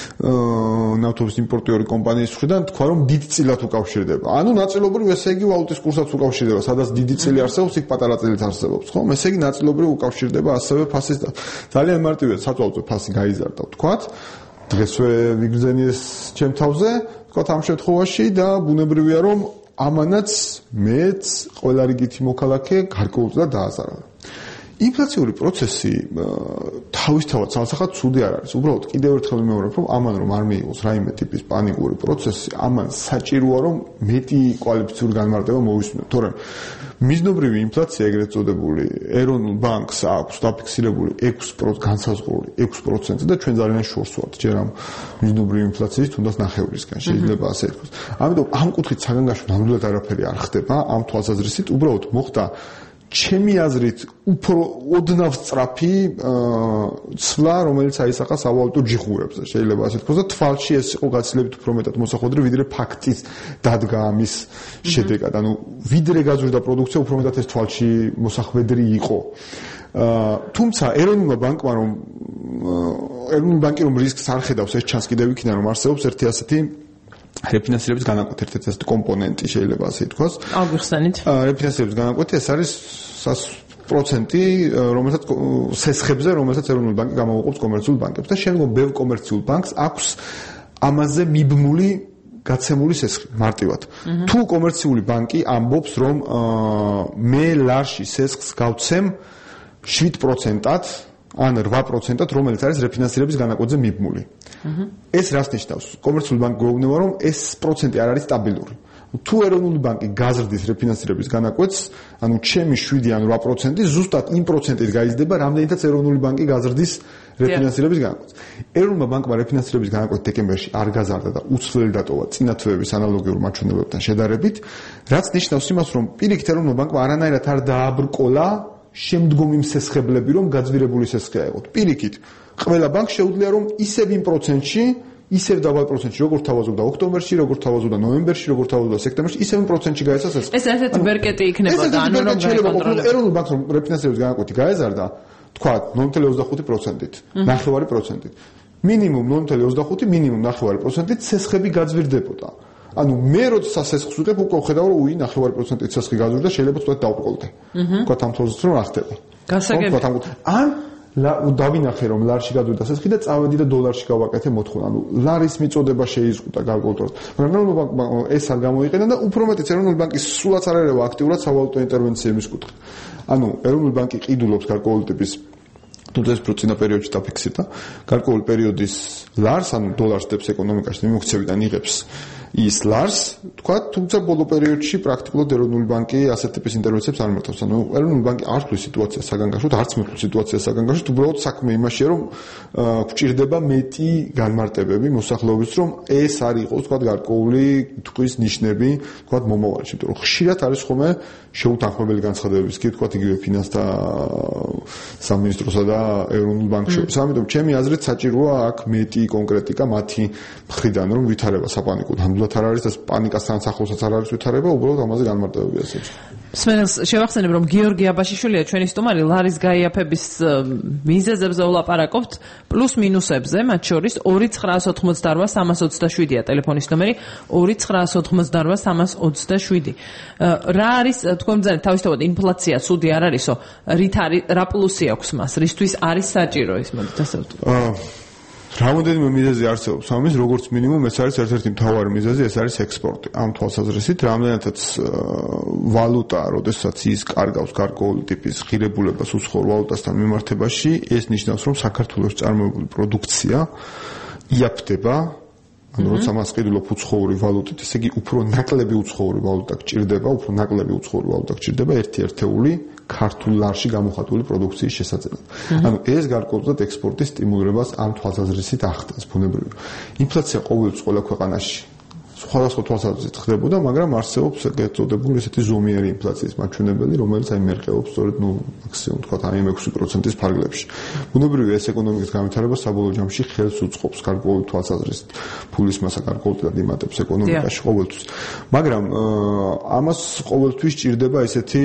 [SPEAKER 22] ნავთობის იმპორტიორი კომპანიის მხრიდან, თქვა რომ დიდწილად უკავშირდება. ანუ ნაწილობრივ ესე იგი ვალუტის კურსაც უკავშირდება, სადაც დიდი წილი არსებობს, იქ პატარა წილიც არსებობს, ხო? ესე იგი ნაწილობრივ უკავშირდება ასევე ფასის და ძალიან მარტივია საწოლზე ფასი გაიზარდა, თქვა. დღესვე ვიგრძენიეს ჩემ თავზე, თქვა ამ შემთხვევაში და ბუნებრივია რომ ამანაც მეც ყველა რიგითი მოქალაქე გარკვეულწილად დააზარალა. ინფლაციური პროცესი თავისთავად სამსახად ცუდი არ არის. უბრალოდ კიდევ ერთხელ ვიმეორებ, რომ ამან რომ არ მიიღოს რაიმე ტიპის პანიკური პროცესი, ამან საჭიროა რომ მეტი კვალიფიციური განმარტება მოვისმინოთ. თორემ მიზნობრივი ინფლაცია ეგრეთ წოდებული ეროვნულ ბანკს აქვს დაფიქსირებული ექვსი პროცენტი განსაზღვრული ექვსი პროცენტი და ჩვენ ძალიან შორს ვართ ჯერ ამ მიზნობრივი ინფლაციის თუნდაც ნახევრისგან შეიძლება ასე ითქვას. ამიტომ ამ კუთხით საგანგაშო ნამდვილად არაფერი არ ხდება ამ თვალსაზრისით, უბრალოდ მოხდა ჩემი აზრით უფრო ოდნავ სწრაფი ცვლა, რომელიც აისახა სავალუტო ჯიხურებზე, შეიძლება ასე ვთქვათ და თვალში ეს იყო გაცილებით უფრო მეტად მოსახვედრი, ვიდრე ფაქტის დადგა ამის შედეგად. ანუ ვიდრე გაზრდა პროდუქცია, უფრო მეტად ეს თვალში მოსახვედრი იყო. თუმცა ეროვნულმა ბანკმა რომ ეროვნული ბანკი რომ რისკს არ ხედავს, ეს ჩანს კიდევ იქიდან რომ არსებობს ერთი ასეთი რეფინანსირების განაკვეთი, ერთ-ერთი ასეთი კომპონენტი შეიძლება ასე ითქვას.
[SPEAKER 2] აგვიხსენით.
[SPEAKER 22] რეფინანსირების განაკვეთი ეს არის პროცენტი, რომელსაც სესხებზე, რომელსაც ეროვნული ბანკი გამოუყოფს კომერციულ ბანკებს და შემდგომ ბევრ კომერციულ ბანკს აქვს ამაზე მიბმული გაცემული სესხი მარტივად. თუ კომერციული ბანკი ამბობს, რომ მე ლარში სესხს გავცემ შვიდ პროცენტად, ან რვა პროცენტად, რომელიც არის რეფინანსირების განაკვეთზე მიბმული. ეს რას ნიშნავს? კომერციული ბანკი გვეუბნება, რომ ეს პროცენტი არ არის სტაბილური. თუ ეროვნული ბანკი გაზრდის რეფინანსირების განაკვეთს, ანუ ჩემი შვიდი ან რვა პროცენტი ზუსტად იმ პროცენტით გაიზრდება, რამდენითაც ეროვნული ბანკი გაზრდის რეფინანსირების განაკვეთს. ეროვნულმა ბანკმა რეფინანსირების განაკვეთი დეკემბერში არ გაზარდა და უცვლელი დატოვა წინა თვეების ანალოგიურ მაჩვენებლებთან შედარებით, რაც ნიშნავს იმას, რომ პირიქით ეროვნულმა ბანკმა არანაირად არ დააბრკოლა შემდგომი მსესხებლები, რომ გაძვირებული სესხი აიღოთ. პირიქით, ყველა ბანკს შეუძლია, რომ ისევ იმ პროცენტში, ისევ დაბალ პროცენტში, როგორც თავაზობდა ოქტომბერში, როგორც თავაზობდა ნოემბერში, როგორც თავაზობდა სექტემბერში, ისევ იმ პროცენტში გაეცა სესხი.
[SPEAKER 2] ეს ერთ-ერთი ბერკეტი იქნებოდა, ანუ რომ
[SPEAKER 22] გაიკონტროლოს. ეროვნულ ბანკს რომ რეფინანსირების განაკვეთი გაეზარდა, თქვა ნული კომა ოცდახუთი პროცენტით, ნახევარი პროცენტით. მინიმუმ ნული კომა ოცდახუთი, მინიმუმ ნახევარი პროცენტით სესხები გაძვირდებოდა. ანუ მე როცა სესხს ვიღებ, უკვე ხედავ რომ უი ნახევარი პროცენტით სესხი გაზრდა, შეიძლება თქვა დავყოლდე. თქვა ამ თვალსაზრისით რომ რა ხდება.
[SPEAKER 2] გასაგებია.
[SPEAKER 22] ან დავინახე რომ ლარში გადავიდა სესხი და წავედი და დოლარში გავაკეთე მოთხოვნა. ანუ ლარის მიწოდება შეიზღუდა გარკვეულწილად. მაგრამ ეროვნული ბანკმა ეს არ გამოიყენა და უფრო მეტიც ეროვნული ბანკი სულაც არ ერევა აქტიურად სავალუტო ინტერვენციების კუთხით. ანუ ეროვნული ბანკი ყიდულობს გარკვეული ტიპის თუმცა ეს უფრო წინა პერიოდში დაფიქსირდა. გარკვეული პერიოდის ლარს, ანუ დოლარს დებს ეკონომიკაში მიმოქცევიდან იღებს ის ლარს, თქვა, თუმცა ბოლო პერიოდში პრაქტიკულად ეროვნული ბანკი ასეთ ტიპის ინტერვენციებს არ მართავს. ანუ ეროვნული ბანკი არ თვლის სიტუაციას საგანგაშოდ, არც მართავს სიტუაციას საგანგაშოდ, უბრალოდ საქმე იმაშია, რომ გვჭირდება მეტი განმარტებები მოსახლეობის, რომ ეს არ იყოს, თქვა, გარკვეული თქვის ნიშნები, თქვა, მომავალში, იმიტომ რომ ხშირად არის ხოლმე შეუთანხმებელი განცხადებების, კი თქვა, იგივე ფინანსთა სამინისტროსა და ეროვნულ ბანკს შორის. ამიტომ ჩემი აზრით საჭიროა აქ მეტი კონკრეტიკა მათი მხრიდან, რომ ვითარება საპანიკოდ ნამდვილად არ არის და პანიკასთან ახლოსაც არ არის ვითარება, უბრალოდ ამაზე განმარტებები ასეც.
[SPEAKER 2] სმენელს შევახსენებ, რომ გიორგი აბაშიშვილია ჩვენი სტუმარი, ლარის გაიაფების მიზეზებზე ვლაპარაკობთ, პლუს მინუსებზე, მათ შორის ორი ცხრაას ოთხმოცდარვა სამას ოცდაშვიდია ტელეფონის ნომერი, ორი ცხრაას ოთხმოცდარვა სამას ოცდაშვიდი. რა არის თქვენ ბრძანეთ თავისთავად ინფლაცია ცუდი არ არისო? რით არის რა პლუსი აქვს მას? რისთვის არის საჭირო ის მოდით ასე ვთქვათ?
[SPEAKER 22] რამოდენიმე მიზეზი არსებობს ამის, როგორც მინიმუმ ეს არის ერთ-ერთი მთავარი მიზეზი, ეს არის ექსპორტი. ამ თვალსაზრისით, რამდენადაც ვალუტა, როდესაც ის კარგავს გარკვეული ტიპის ღირებულებას უცხოურ ვალუტასთან მიმართებაში, ეს ნიშნავს, რომ საქართველოს წარმოებული პროდუქცია იაფდება, ანუ როცა მას ყიდულობ უცხოური ვალუტით, ესე იგი უფრო ნაკლები უცხოური ვალუტა გჭირდება, უფრო ნაკლები უცხოური ვალუტა გჭირდება ერთი ერთეული ქართულ ლარში გამოხატული პროდუქციის შესაძლებლად. ანუ ეს გარკვეულად ექსპორტის სტიმულირებას ამ თვალსაზრისით ახდენს ბუნებრივია. ინფლაცია ყოველთვის ყველა ქვეყანაში სხვადასხვა თვალსაზრისით ხდებოდა, მაგრამ არსებობს ეგრეთ წოდებული ესეთი ზომიერი ინფლაციის მაჩვენებელი, რომელიც აი მერყეობს სწორედ ნუ მაქსიმუმ თქვა აი ექვსი პროცენტის ფარგლებში. ბუნებრივია ეს ეკონომიკის განვითარება საბოლოო ჯამში ხელს უწყობს გარკვეული თვალსაზრისით. ფულის მასა გარკვეულად იმატებს ეკონომიკაში ყოველთვის. მაგრამ ამას ყოველთვის ჭირდება ესეთი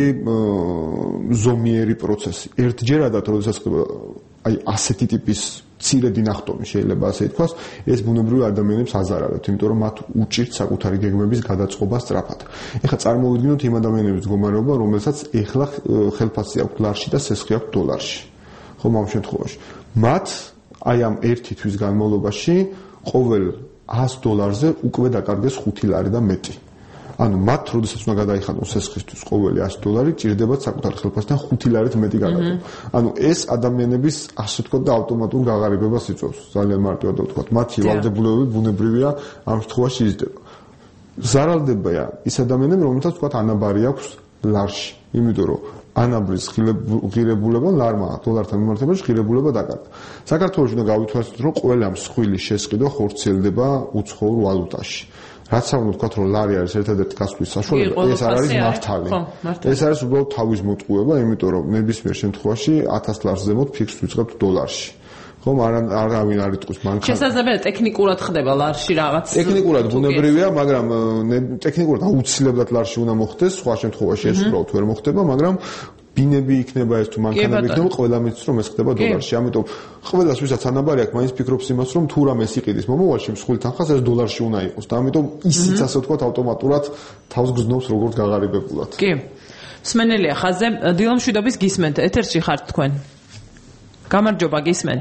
[SPEAKER 22] ზომიერი პროცესი. ერთჯერადად როდესაც ხდება აი ასეთი ტიპის მცირე დინახტომი შეიძლება ასე ითქვას, ეს ბუნებრივი ადამიანებს აზარავებს, იმიტომ რომ მათ უჭირთ საკუთარი გეგმების გადაწყობა სწრაფად. ეხლა წარმოვიდგინოთ იმ ადამიანების მდგომარეობა, რომელსაც ეხლა ხელფასი აქვს ლარში და სესხი აქვს დოლარში. ხომ ამ შემთხვევაში მათ აი ამ ერთი თვის განმავლობაში ყოველ ას დოლარზე უკვე დაკარგეს ხუთი ლარი და მეტი. ანუ მათ როდესაც უნდა გადაიხადოს სესხისთვის ყოველი ას დოლარი, ჭირდებათ საკუთარ ხელფასთან ხუთი ლარით მეტი გადაგება. ანუ ეს ადამიანების ასე ვთქვათ და ავტომატურ გაღარიბებას იწვევს. ძალიან მარტივად ვთქვათ, მათი ვალდებულებები ბუნებრივია ამ შემთხვევაში იზრდება. ზარალდებია ის ადამიანები, რომელთაც ვთქვათ ანაბარი აქვს ლარში, იმიტომ რომ ანაბრის ღირებულება ლარმა დოლართან მიმართებაში ღირებულება დაკარგა. საქართველოში უნდა გავითვალისწინოთ, რომ ყველა მსხვილი შესყიდვა ხორციელდება უცხოურ ვალუტაში. რაც სამო თქვა რომ ლარი არის ერთადერთი გასვლის საშუალება, ეს არ არის მართალი. ეს არის უბრალოდ თავის მოტყუება, იმიტომ რომ ნებისმიერ შემთხვევაში ათას ლარს ზემოთ ფიქსს ვიწყებთ დოლარში. ხომ არ არავინ არ იტყვის მანქანა.
[SPEAKER 2] შესაძლებელია ტექნიკურად ხდება ლარში რაღაც.
[SPEAKER 22] ტექნიკურად ბუნებრივია, მაგრამ ტექნიკურად აუცილებლად ლარში უნდა მოხდეს, სხვა შემთხვევაში ეს უბრალოდ ვერ მოხდება, მაგრამ ბინები იქნება ეს თუ მანქანები იქნება, ყველა მის რომ ეს ხდება დოლარში. ამიტომ ყველას ვისაც ანაბარი აქვს, მაინც ფიქრობს იმას, რომ თუ რამე სიყიდის მომავალში მსხვილ თანხას ეს დოლარში უნდა იყოს და ამიტომ ისიც ასე ვთქვათ ავტომატურად თავს გზნობს როგორც გაღარიბებულად.
[SPEAKER 2] კი. მსმენელია ხაზზე, დილამ შვიდობის გისმენთ, ეთერში ხართ თქვენ. გამარჯობა, გისმენთ.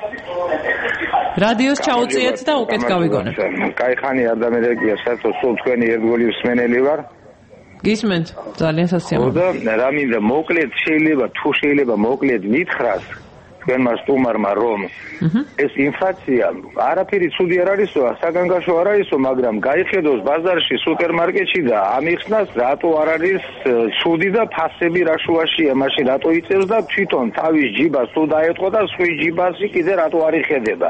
[SPEAKER 2] რადიოს ჩაუწიეთ და უკეთ გავიგონებთ.
[SPEAKER 5] კაიხანი ადამიანებია, საერთოდ სულ თქვენი ერთგული მსმენელი ვარ.
[SPEAKER 2] გისმენთ, ძალიან სასიამოვნო.
[SPEAKER 5] და რა მინდა მოკლედ შეიძლება თუ შეიძლება მოკლედ მითხრას თქვენმა სტუმარმა რომ ეს ინფლაცია არაფერი ცუდი არ არისო, საგანგაშო არ არისო, მაგრამ გაიხედოს ბაზარში, სუპერმარკეტში და ამიხსნას რატო არ არის ცუდი და ფასები რა შუაშია, მაშინ რატო იწევს და თვითონ თავის ჯიბას თუ დაეთყო და სხვის ჯიბასი კიდე რატო არ იხედება.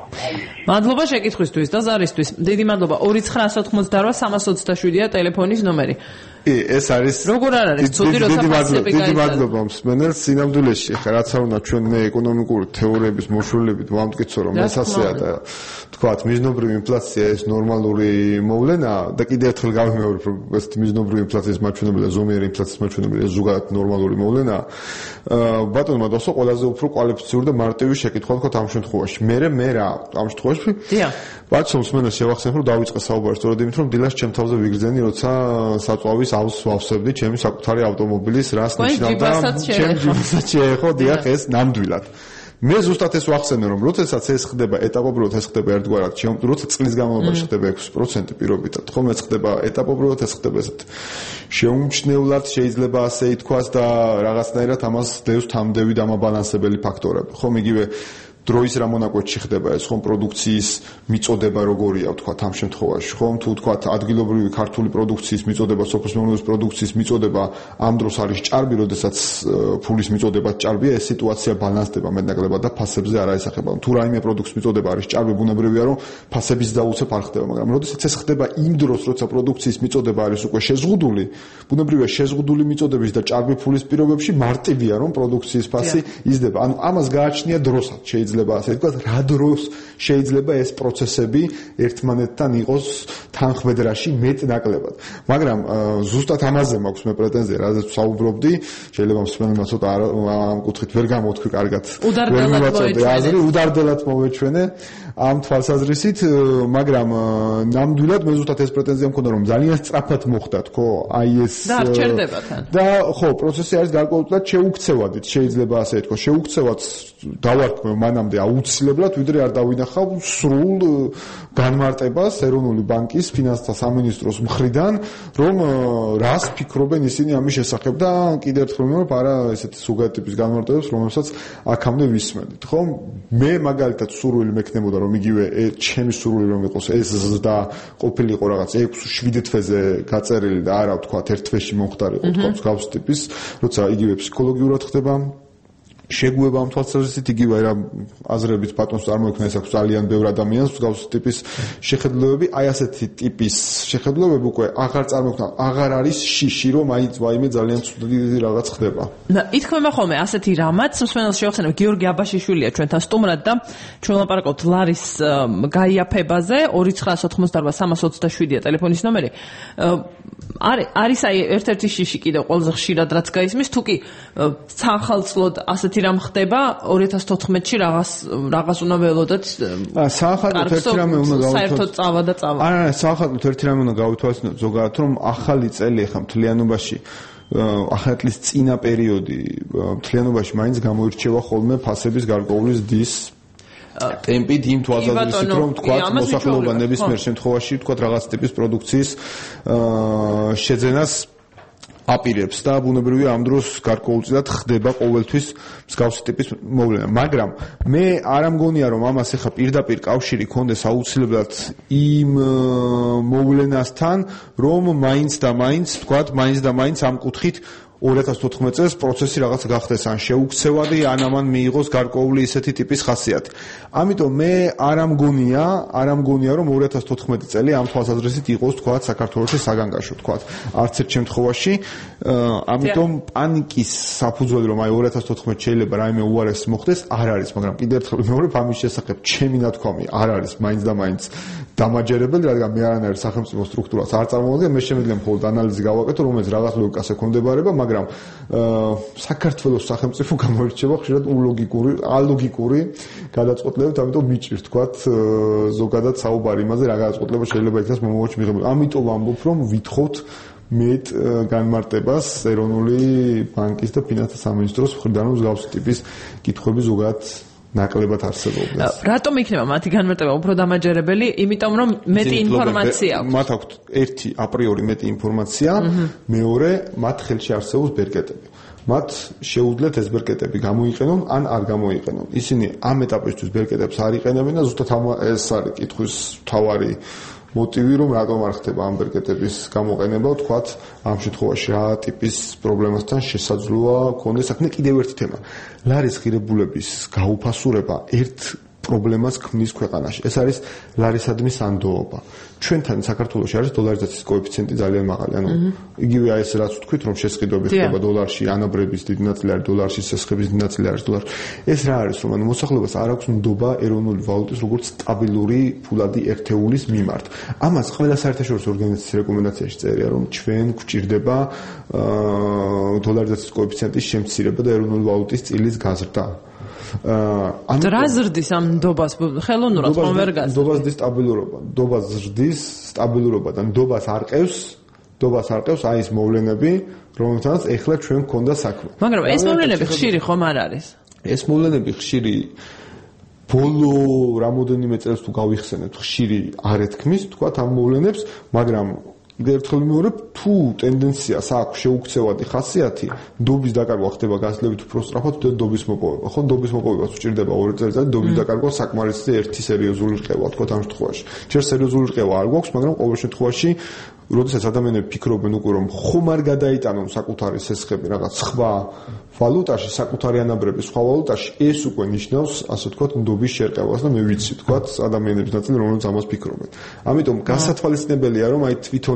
[SPEAKER 2] მადლობა შეკითხვისთვის და ზარისთვის. დიდი მადლობა. ორი ცხრა ოთხმოცდაოთხ სამას ოცდაშვიდია ტელეფონის ნომერი.
[SPEAKER 22] კი, ეს არის
[SPEAKER 2] როგორ არ არის ცუდი როცა ფასები
[SPEAKER 22] დიდი მადლობა მსმენელს სინამდვილეში. ხა რაც არ უნდა ჩვენ მე ეკონომიკური თეორიების მოშორებით ვამტკიცო რომ ეს ასეა და თქვათ მიზნობრივი ინფლაცია ეს ნორმალური მოვლენა და კიდევ ერთხელ გავიმეორებ რომ ეს მიზნობრივი ინფლაციის მაჩვენებელი და ზომიერი ინფლაციის მაჩვენებელი ეს ზოგადად ნორმალური მოვლენა. ბატონმა დასო ყველაზე უფრო კვალიფიციური და მარტივი შეკითხვა თქვათ ამ შემთხვევაში. მე მე რა ამ შემთხვევაში? დიახ. ბატონს მსმენელს შევახსენებ რომ დავიწყე საუბარი სწორედ იმით რომ დილას ჩემ თავზე ვიგრძენი როცა საწვავისავს ვავსებდი ჩემი საკუთარი ავტომობილის რას ნიშნავდა ჩემ ჯიბსაც შეეხო დიახ ეს ნამდვილად. მე ზუსტად ეს ვახსენე რომ როდესაც ეს ხდება ეტაპობრივად ეს ხდება ერთგვარად როცა წლის განმავლობაში ხდება ექვსი პროცენტი პირობითად ხომ ეს ხდება ეტაპობრივად ეს ხდება ესეთ შეუმჩნევლად შეიძლება ასე ითქვას და რაღაცნაირად ამას დევს თამდევი დამაბალანსებელი ფაქტორები ხომ იგივე დროის რა მონაკვეთში ხდება ეს ხომ პროდუქციის მიწოდება როგორია ვთქვათ ამ შემთხვევაში ხომ თუ ვთქვათ ადგილობრივი ქართული პროდუქციის მიწოდება სოფლის მეურნეობის პროდუქციის მიწოდება ამ დროს არის ჭარბი როდესაც ფულის მიწოდება ჭარბია ეს სიტუაცია ბალანსდება მეტნაკლებად და ფასებზე არ აისახება თუ რაიმე პროდუქციის მიწოდება არის ჭარბი ბუნებრივია რომ ფასების დაუცებ არ ხდება მაგრამ როდესაც ეს ხდება იმ დროს როცა პროდუქციის მიწოდება არის უკვე შეზღუდული ბუნებრივია შეზღუდული მიწოდების და ჭარბი ფულის პირობებში მარტივია რომ პროდუქციის ფასი იზრდება ანუ ამას გააჩნია დროსაც შეიძლება ასე თქვა რა დროს შეიძლება ეს პროცესები ერთმანეთთან იყოს თანხმედრაში მეტნაკლებად მაგრამ ზუსტად ამაზე მაქვს მე პრეტენზია რაზეც საუბრობდი შეიძლება მსმენელმა ცოტა ამ კუთხით ვერ გამოთქვი კარგად ვერ მივაწოდე აზრი უდარდელად მოვეჩვენე ამ თვალსაზრისით მაგრამ ნამდვილად მე ზუსტად ეს პრეტენზია მქონდა რომ ძალიან სწრაფად მოხდა თქო აი ეს
[SPEAKER 2] და რჩერდებათან
[SPEAKER 22] და ხო პროცესი არის გარკვეულწილად შეუქცევადით შეიძლება ასე ითქვა შეუქცევად დავარქმევ მანამდე აუცილებლად ვიდრე არ დავინახავ სრულ განმარტებას ეროვნული ბანკის ფინანსთა სამინისტროს მხრიდან რომ რას ფიქრობენ ისინი ამის შესახებ და კიდევ ერთხელ ვიმეორებ არა ესეთი ზოგადად ტიპის განმარტებებს რომელსაც აქამდე ვისმენთ ხო მე მაგალითად სურვილი მექნებოდა რომ იგივე ჩემი სურვილი რომ იყოს ეს და ყოფილიყო რაღაც ექვსი შვიდ თვეზე გაწერილი და არა ვთქვა ერთ თვეში მომხდარიყო თქო მსგავს ტიპის როცა იგივე ფსიქოლოგიურად ხდება შეგუება ამ თვალსაზრისით იგივე რა აზრებით ბატონს წარმოიქმნა ეს აქვს ძალიან ბევრ ადამიანს მსგავს ტიპის შეხედულებები აი ასეთი ტიპის შეხედულებები უკვე აღარ წარმოიქმნა აღარ არის შიში რომ აი ვაიმე ძალიან ცუდი რაღაც ხდება
[SPEAKER 2] და ითქვება ხოლმე ასეთი რამაც მსმენელს შევახსენებ გიორგი აბაშიშვილია ჩვენთან სტუმრად და ჩვენ ლაპარაკობთ ლარის გაიაფებაზე ორი ცხრა ოთხმოცდაოთხ სამას ოცდაშვიდია ტელეფონის ნომერი არის არის აი ერთ-ერთი შიში კიდევ ყველაზე ხშირად რაც გაისმის თუ კი სახალხოდ ასეთი რამ ხდება ორი ათას თოთხმეტში რაღაც რაღაც უნდა ველოდოთ
[SPEAKER 22] სახალხოდ ერთი რამე უნდა გავუთვალოთ
[SPEAKER 2] საერთოდ წავა და წავა
[SPEAKER 22] არა არა სახალხოდ ერთი რამე უნდა გავუთვალოთ ზოგადად რომ ახალი წელი ახლა მთლიანობაში ახალი წლის წინა პერიოდი მთლიანობაში მაინც გამოირჩევა ხოლმე ფასების გარკვეული ზრდის ტემპით იმ თვალსაზრისით რომ თქვათ მოსახლეობა ნებისმიერ შემთხვევაში თქვათ რაღაც ტიპის პროდუქციის შეძენას აპირებს და ბუნებრივია ამ დროს გარკვეულწილად ხდება ყოველთვის მსგავსი ტიპის მოვლენა მაგრამ მე არ ამგონია რომ ამას ახლა პირდაპირ კავშირი ქონდეს აუცილებლად იმ მოვლენასთან რომ მაინც და მაინც თქვათ მაინც და მაინც ამ კუთხით ორი ათას თოთხმეტ წელს პროცესი რაღაც გახდეს ან შეუქცევადი, ან ამან მიიღოს გარკვეული ისეთი ტიპის ხასიათი. ამიტომ მე არ ამგონია, არ ამგონია რომ ორი ათას თოთხმეტი წელი ამ თვალსაზრისით იყოს თქვა საქართველოში საგანგაშო თქვა. არც ერთ შემთხვევაში, ამიტომ პანიკის საფუძველი რომ აი ორი ათას თოთხმეტი შეიძლება რაიმე უარესი მოხდეს, არ არის, მაგრამ კიდევ ერთხელ ვიმეორებ ამის შესახებ ჩემი ნათქვამი არ არის მაინც და მაინც დამაჯერებელი, რადგან მე არანაირ სახელმწიფო სტრუქტურას არ წარმოვიდგენ, მე შემიძლია მხოლოდ ანალიზი გავაკეთო, რომელიც რაღაც ლოგიკას ექვემდებარება, მაგრამ საქართველოს სახელმწიფო გამოირჩევა ხშირად ულოგიკური, ალოგიკური გადაწყვეტილებებით, ამიტომ მიჭირს თქვათ ზოგადად საუბარი იმაზე, რა გადაწყვეტილება შეიძლება იქნას მომავალში მიღებული. ამიტომ ვამბობ, რომ ვითხოვთ მეტ განმარტებას ეროვნული ბანკის და ფინანსთა სამინისტროს მხრიდან, რომ მსგავსი ტიპის კითხვები ზოგადად ნაკლებად არსებობდეს.
[SPEAKER 2] რატომ იქნება მათი განმარტება უფრო დამაჯერებელი? იმიტომ რომ მეტი ინფორმაცია აქვს.
[SPEAKER 22] მათ აქვთ ერთი აპრიორი მეტი ინფორმაცია, მეორე მათ ხელში არსებობს ბერკეტები. მათ შეუძლიათ ეს ბერკეტები გამოიყენონ ან არ გამოიყენონ. ისინი ამ ეტაპისთვის ბერკეტებს არ იყენებენ და ზუსტად ეს არის კითხვის მთავარი მოტივი, რომ რატომ არ ხდება ამ ბერკეტების გამოყენება, თქვათ, ამ შემთხვევაში რა ტიპის პრობლემასთან შესაძლოა ქონდეს საქმე. კიდევ ერთი თემა. ლარის ღირებულების გაუფასურება ერთ პრობლემას ქმნის ქვეყანაში. ეს არის ლარისადმი სანდოობა. ჩვენთან საქართველოში არის დოლარიზაციის კოეფიციენტი ძალიან მაღალი. ანუ იგივე აი ეს რაც ვთქვით, რომ შესყიდვები ხდება დოლარში, ანაბრების დიდი ნაწილი არის დოლარში, სესხების დიდი ნაწილი არის დოლარში. ეს რა არის, რომ ანუ მოსახლეობას არ აქვს ნდობა ეროვნული ვალუტის როგორც სტაბილური ფულადი ერთეულის მიმართ. ამას ყველა საერთაშორისო ორგანიზაციის რეკომენდაციაში წერია, რომ ჩვენ გვჭირდება დოლარიზაციის კოეფიციენტის შემცირება და ეროვნული ვალუტის წილის გაზრდა.
[SPEAKER 2] ანუ რა ზრდის ამ ნდობას ხელოვნურად ხომ ვერ გასწრებს?
[SPEAKER 22] ნდობას ზრდის სტაბილურობა, ნდობას ზრდის სტაბილურობა და ნდობას არყევს, ნდობას არყევს აი ეს მოვლენები, რომელთაც ეხლა ჩვენ გქონდა საქმე.
[SPEAKER 2] მაგრამ ეს მოვლენები ხშირი ხომ არ არის?
[SPEAKER 22] ეს მოვლენები ხშირი ბოლო რამოდენიმე წელს თუ გავიხსენებთ, ხშირი არ ეთქმის, თქვათ ამ მოვლენებს, მაგრამ კიდევ ერთხელ ვიმეორებ, თუ ტენდენციას აქვს შეუქცევადი ხასიათი, ნდობის დაკარგვა ხდება გასძლებით უფრო სწრაფად, თუ ნდობის მოპოვება. ხო, ნდობის მოპოვებას უჭირდება ორი წელიწადი, ნდობის დაკარგვა საკმარისი ერთი სერიოზული რყევა, თქვათ ამ შემთხვევაში. ჯერ სერიოზული რყევა არ გვაქვს, მაგრამ ყოველ შემთხვევაში, როდესაც ადამიანები ფიქრობენ უკვე რომ ხომ არ გადაიტანონ საკუთარი სესხები რაღაც სხვა ვალუტაში, საკუთარი ანაბრები სხვა ვალუტაში, ეს უკვე ნიშნავს, ასე ვთქვათ, ნდობის შერყევას და მე ვიცი, ვთქვათ, ადამიანების ნაწილი, რომლებიც ამას ფიქრობენ. ამიტომ გასათვალისწინებელია, რომ აი თვითონ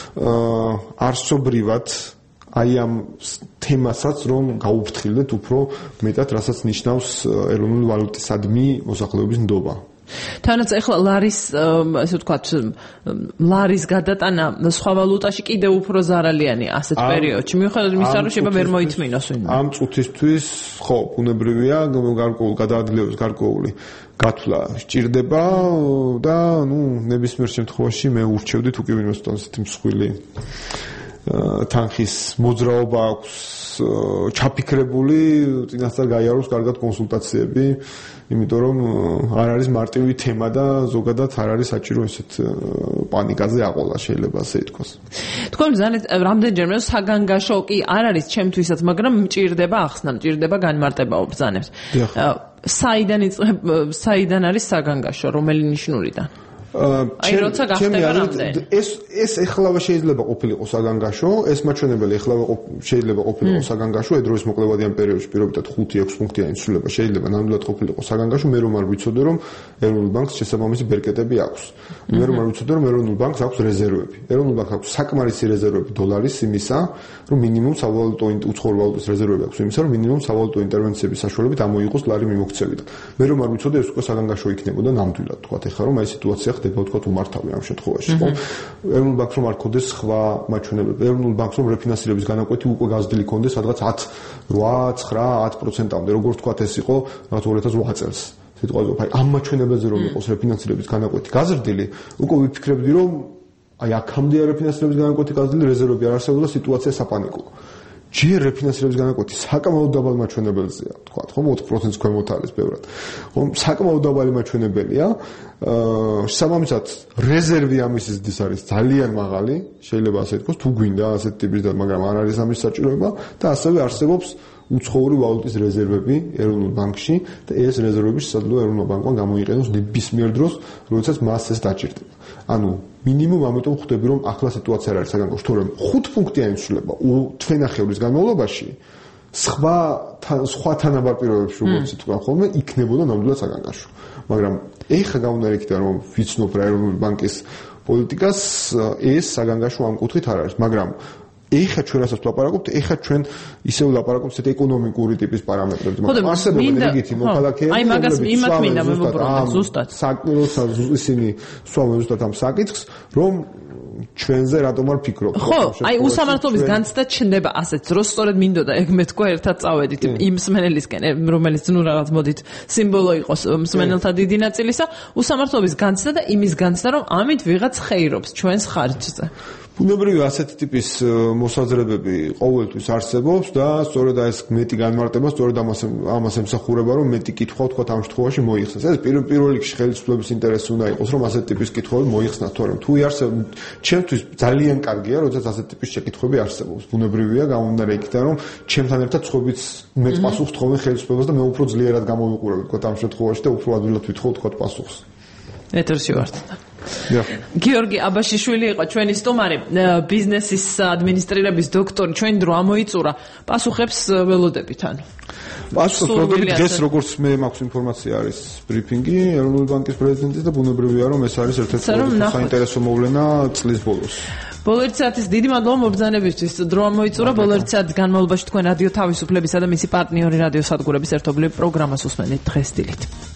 [SPEAKER 22] არსობრივად აი ამ თემასაც რომ გაუფრთხილდეთ უფრო მეტად, რასაც ნიშნავს ეროვნული ვალუტისადმი მოსახლეობის ნდობა.
[SPEAKER 2] თანაც ახლა ლარის, ასე ვთქვათ, ლარის გადატანა სხვა ვალუტაში კიდევ უფრო ზარალიანი ასეთ პერიოდში. მიუხედავად იმისა, რომ შეიძლება ვერ მოითმინოს ვინმე.
[SPEAKER 22] ამ წუთისთვის, ხო, ბუნებრივია, გარკვეული გადაადგილების გარკვეული გათვლა სჭირდება და, ну, ნებისმიერ შემთხვევაში მე ურჩევდით უკვე ვინმეს ასეთი მსხვილი თანხის მოძრაობა აქვს ჩაფიქრებული, წინასწარ გაიაროს კარგად კონსულტაციები, იმიტომ რომ არ არის მარტივი თემა და ზოგადად არ არის საჭირო ესეთ პანიკაზე აყოლა, შეიძლება ასე ითქვას.
[SPEAKER 2] თქვენ ბრძანეთ რამდენჯერმე საგანგაშო კი არ არის ჩემთვისაც, მაგრამ მჭირდება ახსნა, მჭირდება განმარტება ვბრძანებთ. საიდან საიდან არის საგანგაშო, რომელი ნიშნულიდან? აი როცა გახდება რამდენი
[SPEAKER 22] ეს ეს ეხლავე შეიძლება ყოფილიყო საგანგაშო, ეს მაჩვენებელი ეხლავე შეიძლება ყოფილიყო საგანგაშო, ედროის მოკლევადიან პერიოდში პირობითად ხუთი ექვსი პუნქტიანი ცვლილება შეიძლება ნამდვილად ყოფილიყო საგანგაშო, მე რომ არ ვიცოდე რომ ეროვნულ ბანკს შესაბამისი ბერკეტები აქვს. მე რომ არ ვიცოდე რომ ეროვნულ ბანკს აქვს რეზერვები. ეროვნულ ბანკს აქვს საკმარისი რეზერვები დოლარის იმისა, რომ მინიმუმ სავალუტო უცხოური ვალუტის რეზერვები აქვს იმისა, რომ მინიმუმ სავალუტო ინტერვენციების საშუალებით ამოიღოს ლარი მიმოქცევიდან. მე რომ არ ვიცოდე ეს უკვე საგანგაშო იქნებოდა ნამდვილად, თქვათ ეხლა რომ აი სიტუაცია ხდება თქვათ უმართავი ამ შემთხვევაში, ხო? ეროვნულ ბანკს რომ არ ქონდეს სხვა მაჩვენებლები, ეროვნულ ბანკს რომ რეფინანსირების განაკვეთი უკვე გაზრდილი ქონდეს, სადღაც ათი, ოთხი, ცხრა, ათი პროცენტამდე, როგორც თქვათ ეს იყო რაღაც ორი ათას ოთხ წელს. სიტყვაზე, აი ამ მაჩვენებელზე რომ იყოს რეფინანსირების განაკვეთი გაზრდილი, უკვე ვიფიქრებდი რომ აი აქამდე რეფინანსირების განაკვეთი გაზრდილი, რეზერვები არ არსებობდა, სიტუაცია საპანიკო. ჯერ რეფინანსირების განაკვეთი საკმაოდ დაბალ მაჩვენებელზეა, თქვათ, ხო, ოთხ პროცენტს ქვემოთ არის ბევრად. ხო, საკმაოდ დაბალი მაჩვენებელია. აა, შესაბამისად, რეზერვი ამის ზრდის არის ძალიან მაღალი, შეიძლება ასე ითქვას, თუ გვინდა ასეთ ტიპის და, მაგრამ არ არის ამის საჭიროება და ასევე არსებობს უცხოური ვალუტის რეზერვები ეროვნულ ბანკში და ეს რეზერვები შესაძლოა ეროვნულ ბანკმა გამოიყენოს ნებისმიერ დროს, როდესაც მას ეს დაჭირდება. ანუ მინიმუმ ამიტომ ხვდები რომ ახლა სიტუაცია არ არის საგანგაშო, თორემ ხუთ ფუნქცია იმსვლება თვენახევრის განმავლობაში სხვა სხვა თანაბარ პირობებში როგორც თქვა ხოლმე იქნებოდა ნამდვილად საგანგაშო. მაგრამ ეხა გაუნარიქდა რომ ვიცნობ რა ეროვნული ბანკის პოლიტიკას ეს საგანგაშო ამ კუთხით არ არის, მაგრამ ეხა ჩვენ რასაც ვლაპარაკობთ, ეხა ჩვენ ისევ ვლაპარაკობთ ესეთ ეკონომიკური ტიპის პარამეტრებზე, მაგრამ არსებობენ რიგითი მოქალაქეები,
[SPEAKER 2] აი მაგას იმათ მინდა მემობრუნდეთ ზუსტად.
[SPEAKER 22] საკმაოდ ისინი სვამენ ზუსტად ამ საკითხს, რომ ჩვენზე რატომ არ ფიქრობთ?
[SPEAKER 2] ხო, აი უსამართლობის განცდა ჩნდება ასეთ დროს, სწორედ მინდოდა ეგ მე თქვა ერთად წავედით იმ მსმენელისკენ, რომელიც ნუ რაღაც მოდით სიმბოლო იყოს მსმენელთა დიდი ნაწილისა, უსამართლობის განცდა და იმის განცდა, რომ ამით ვიღაც ხეირობს ჩვენს ხარჯზე.
[SPEAKER 22] ბუნებრივი ასეთი ტიპის მოსაზრებები ყოველთვის არსებობს და სწორედ ეს მეტი განმარტება სწორედ ამას ამას ემსახურება რომ მეტი კითხვა თქვა ამ შემთხვევაში მოიხსნას. ეს პირველ პირველ რიგში ხელისუფლების ინტერესი უნდა იყოს რომ ასეთი ტიპის კითხვები მოიხსნას, თორემ თუ იარსებობს ჩემთვის ძალიან კარგია, როდესაც ასეთი ტიპის შეკითხვები არსებობს. ბუნებრივია გამომდინარე იქიდან რომ ჩემთან ერთად ცხობიც მეც პასუხს თხოვენ ხელისუფლებას და მე უფრო ძლიერად გამოვიყურებ თქვა ამ შემთხვევაში და უფრო ადვილად ვითხოვ თქვა პასუხს.
[SPEAKER 2] ეთერში ვართ. გიორგი აბაშიშვილი იყო ჩვენი სტუმარი, ბიზნესის ადმინისტრირების დოქტორი. ჩვენ დრო ამოიწურა, პასუხებს ველოდებით ანუ.
[SPEAKER 22] პასუხს ველოდებით დღეს როგორც მე მაქვს ინფორმაცია არის ბრიფინგი ეროვნული ბანკის პრეზიდენტის და ბუნებრივია რომ ეს არის ერთ-ერთი საინტერესო მოვლენა წლის ბოლოს.
[SPEAKER 2] ბოლო ერთი საათის დიდი მადლობა მობრძანებისთვის. დრო ამოიწურა ბოლო ერთი საათის განმავლობაში თქვენ რადიო თავისუფლებისა და მისი პარტნიორი რადიო სადგურების ერთობლივ პროგრამას უსმენთ დღეს დილით.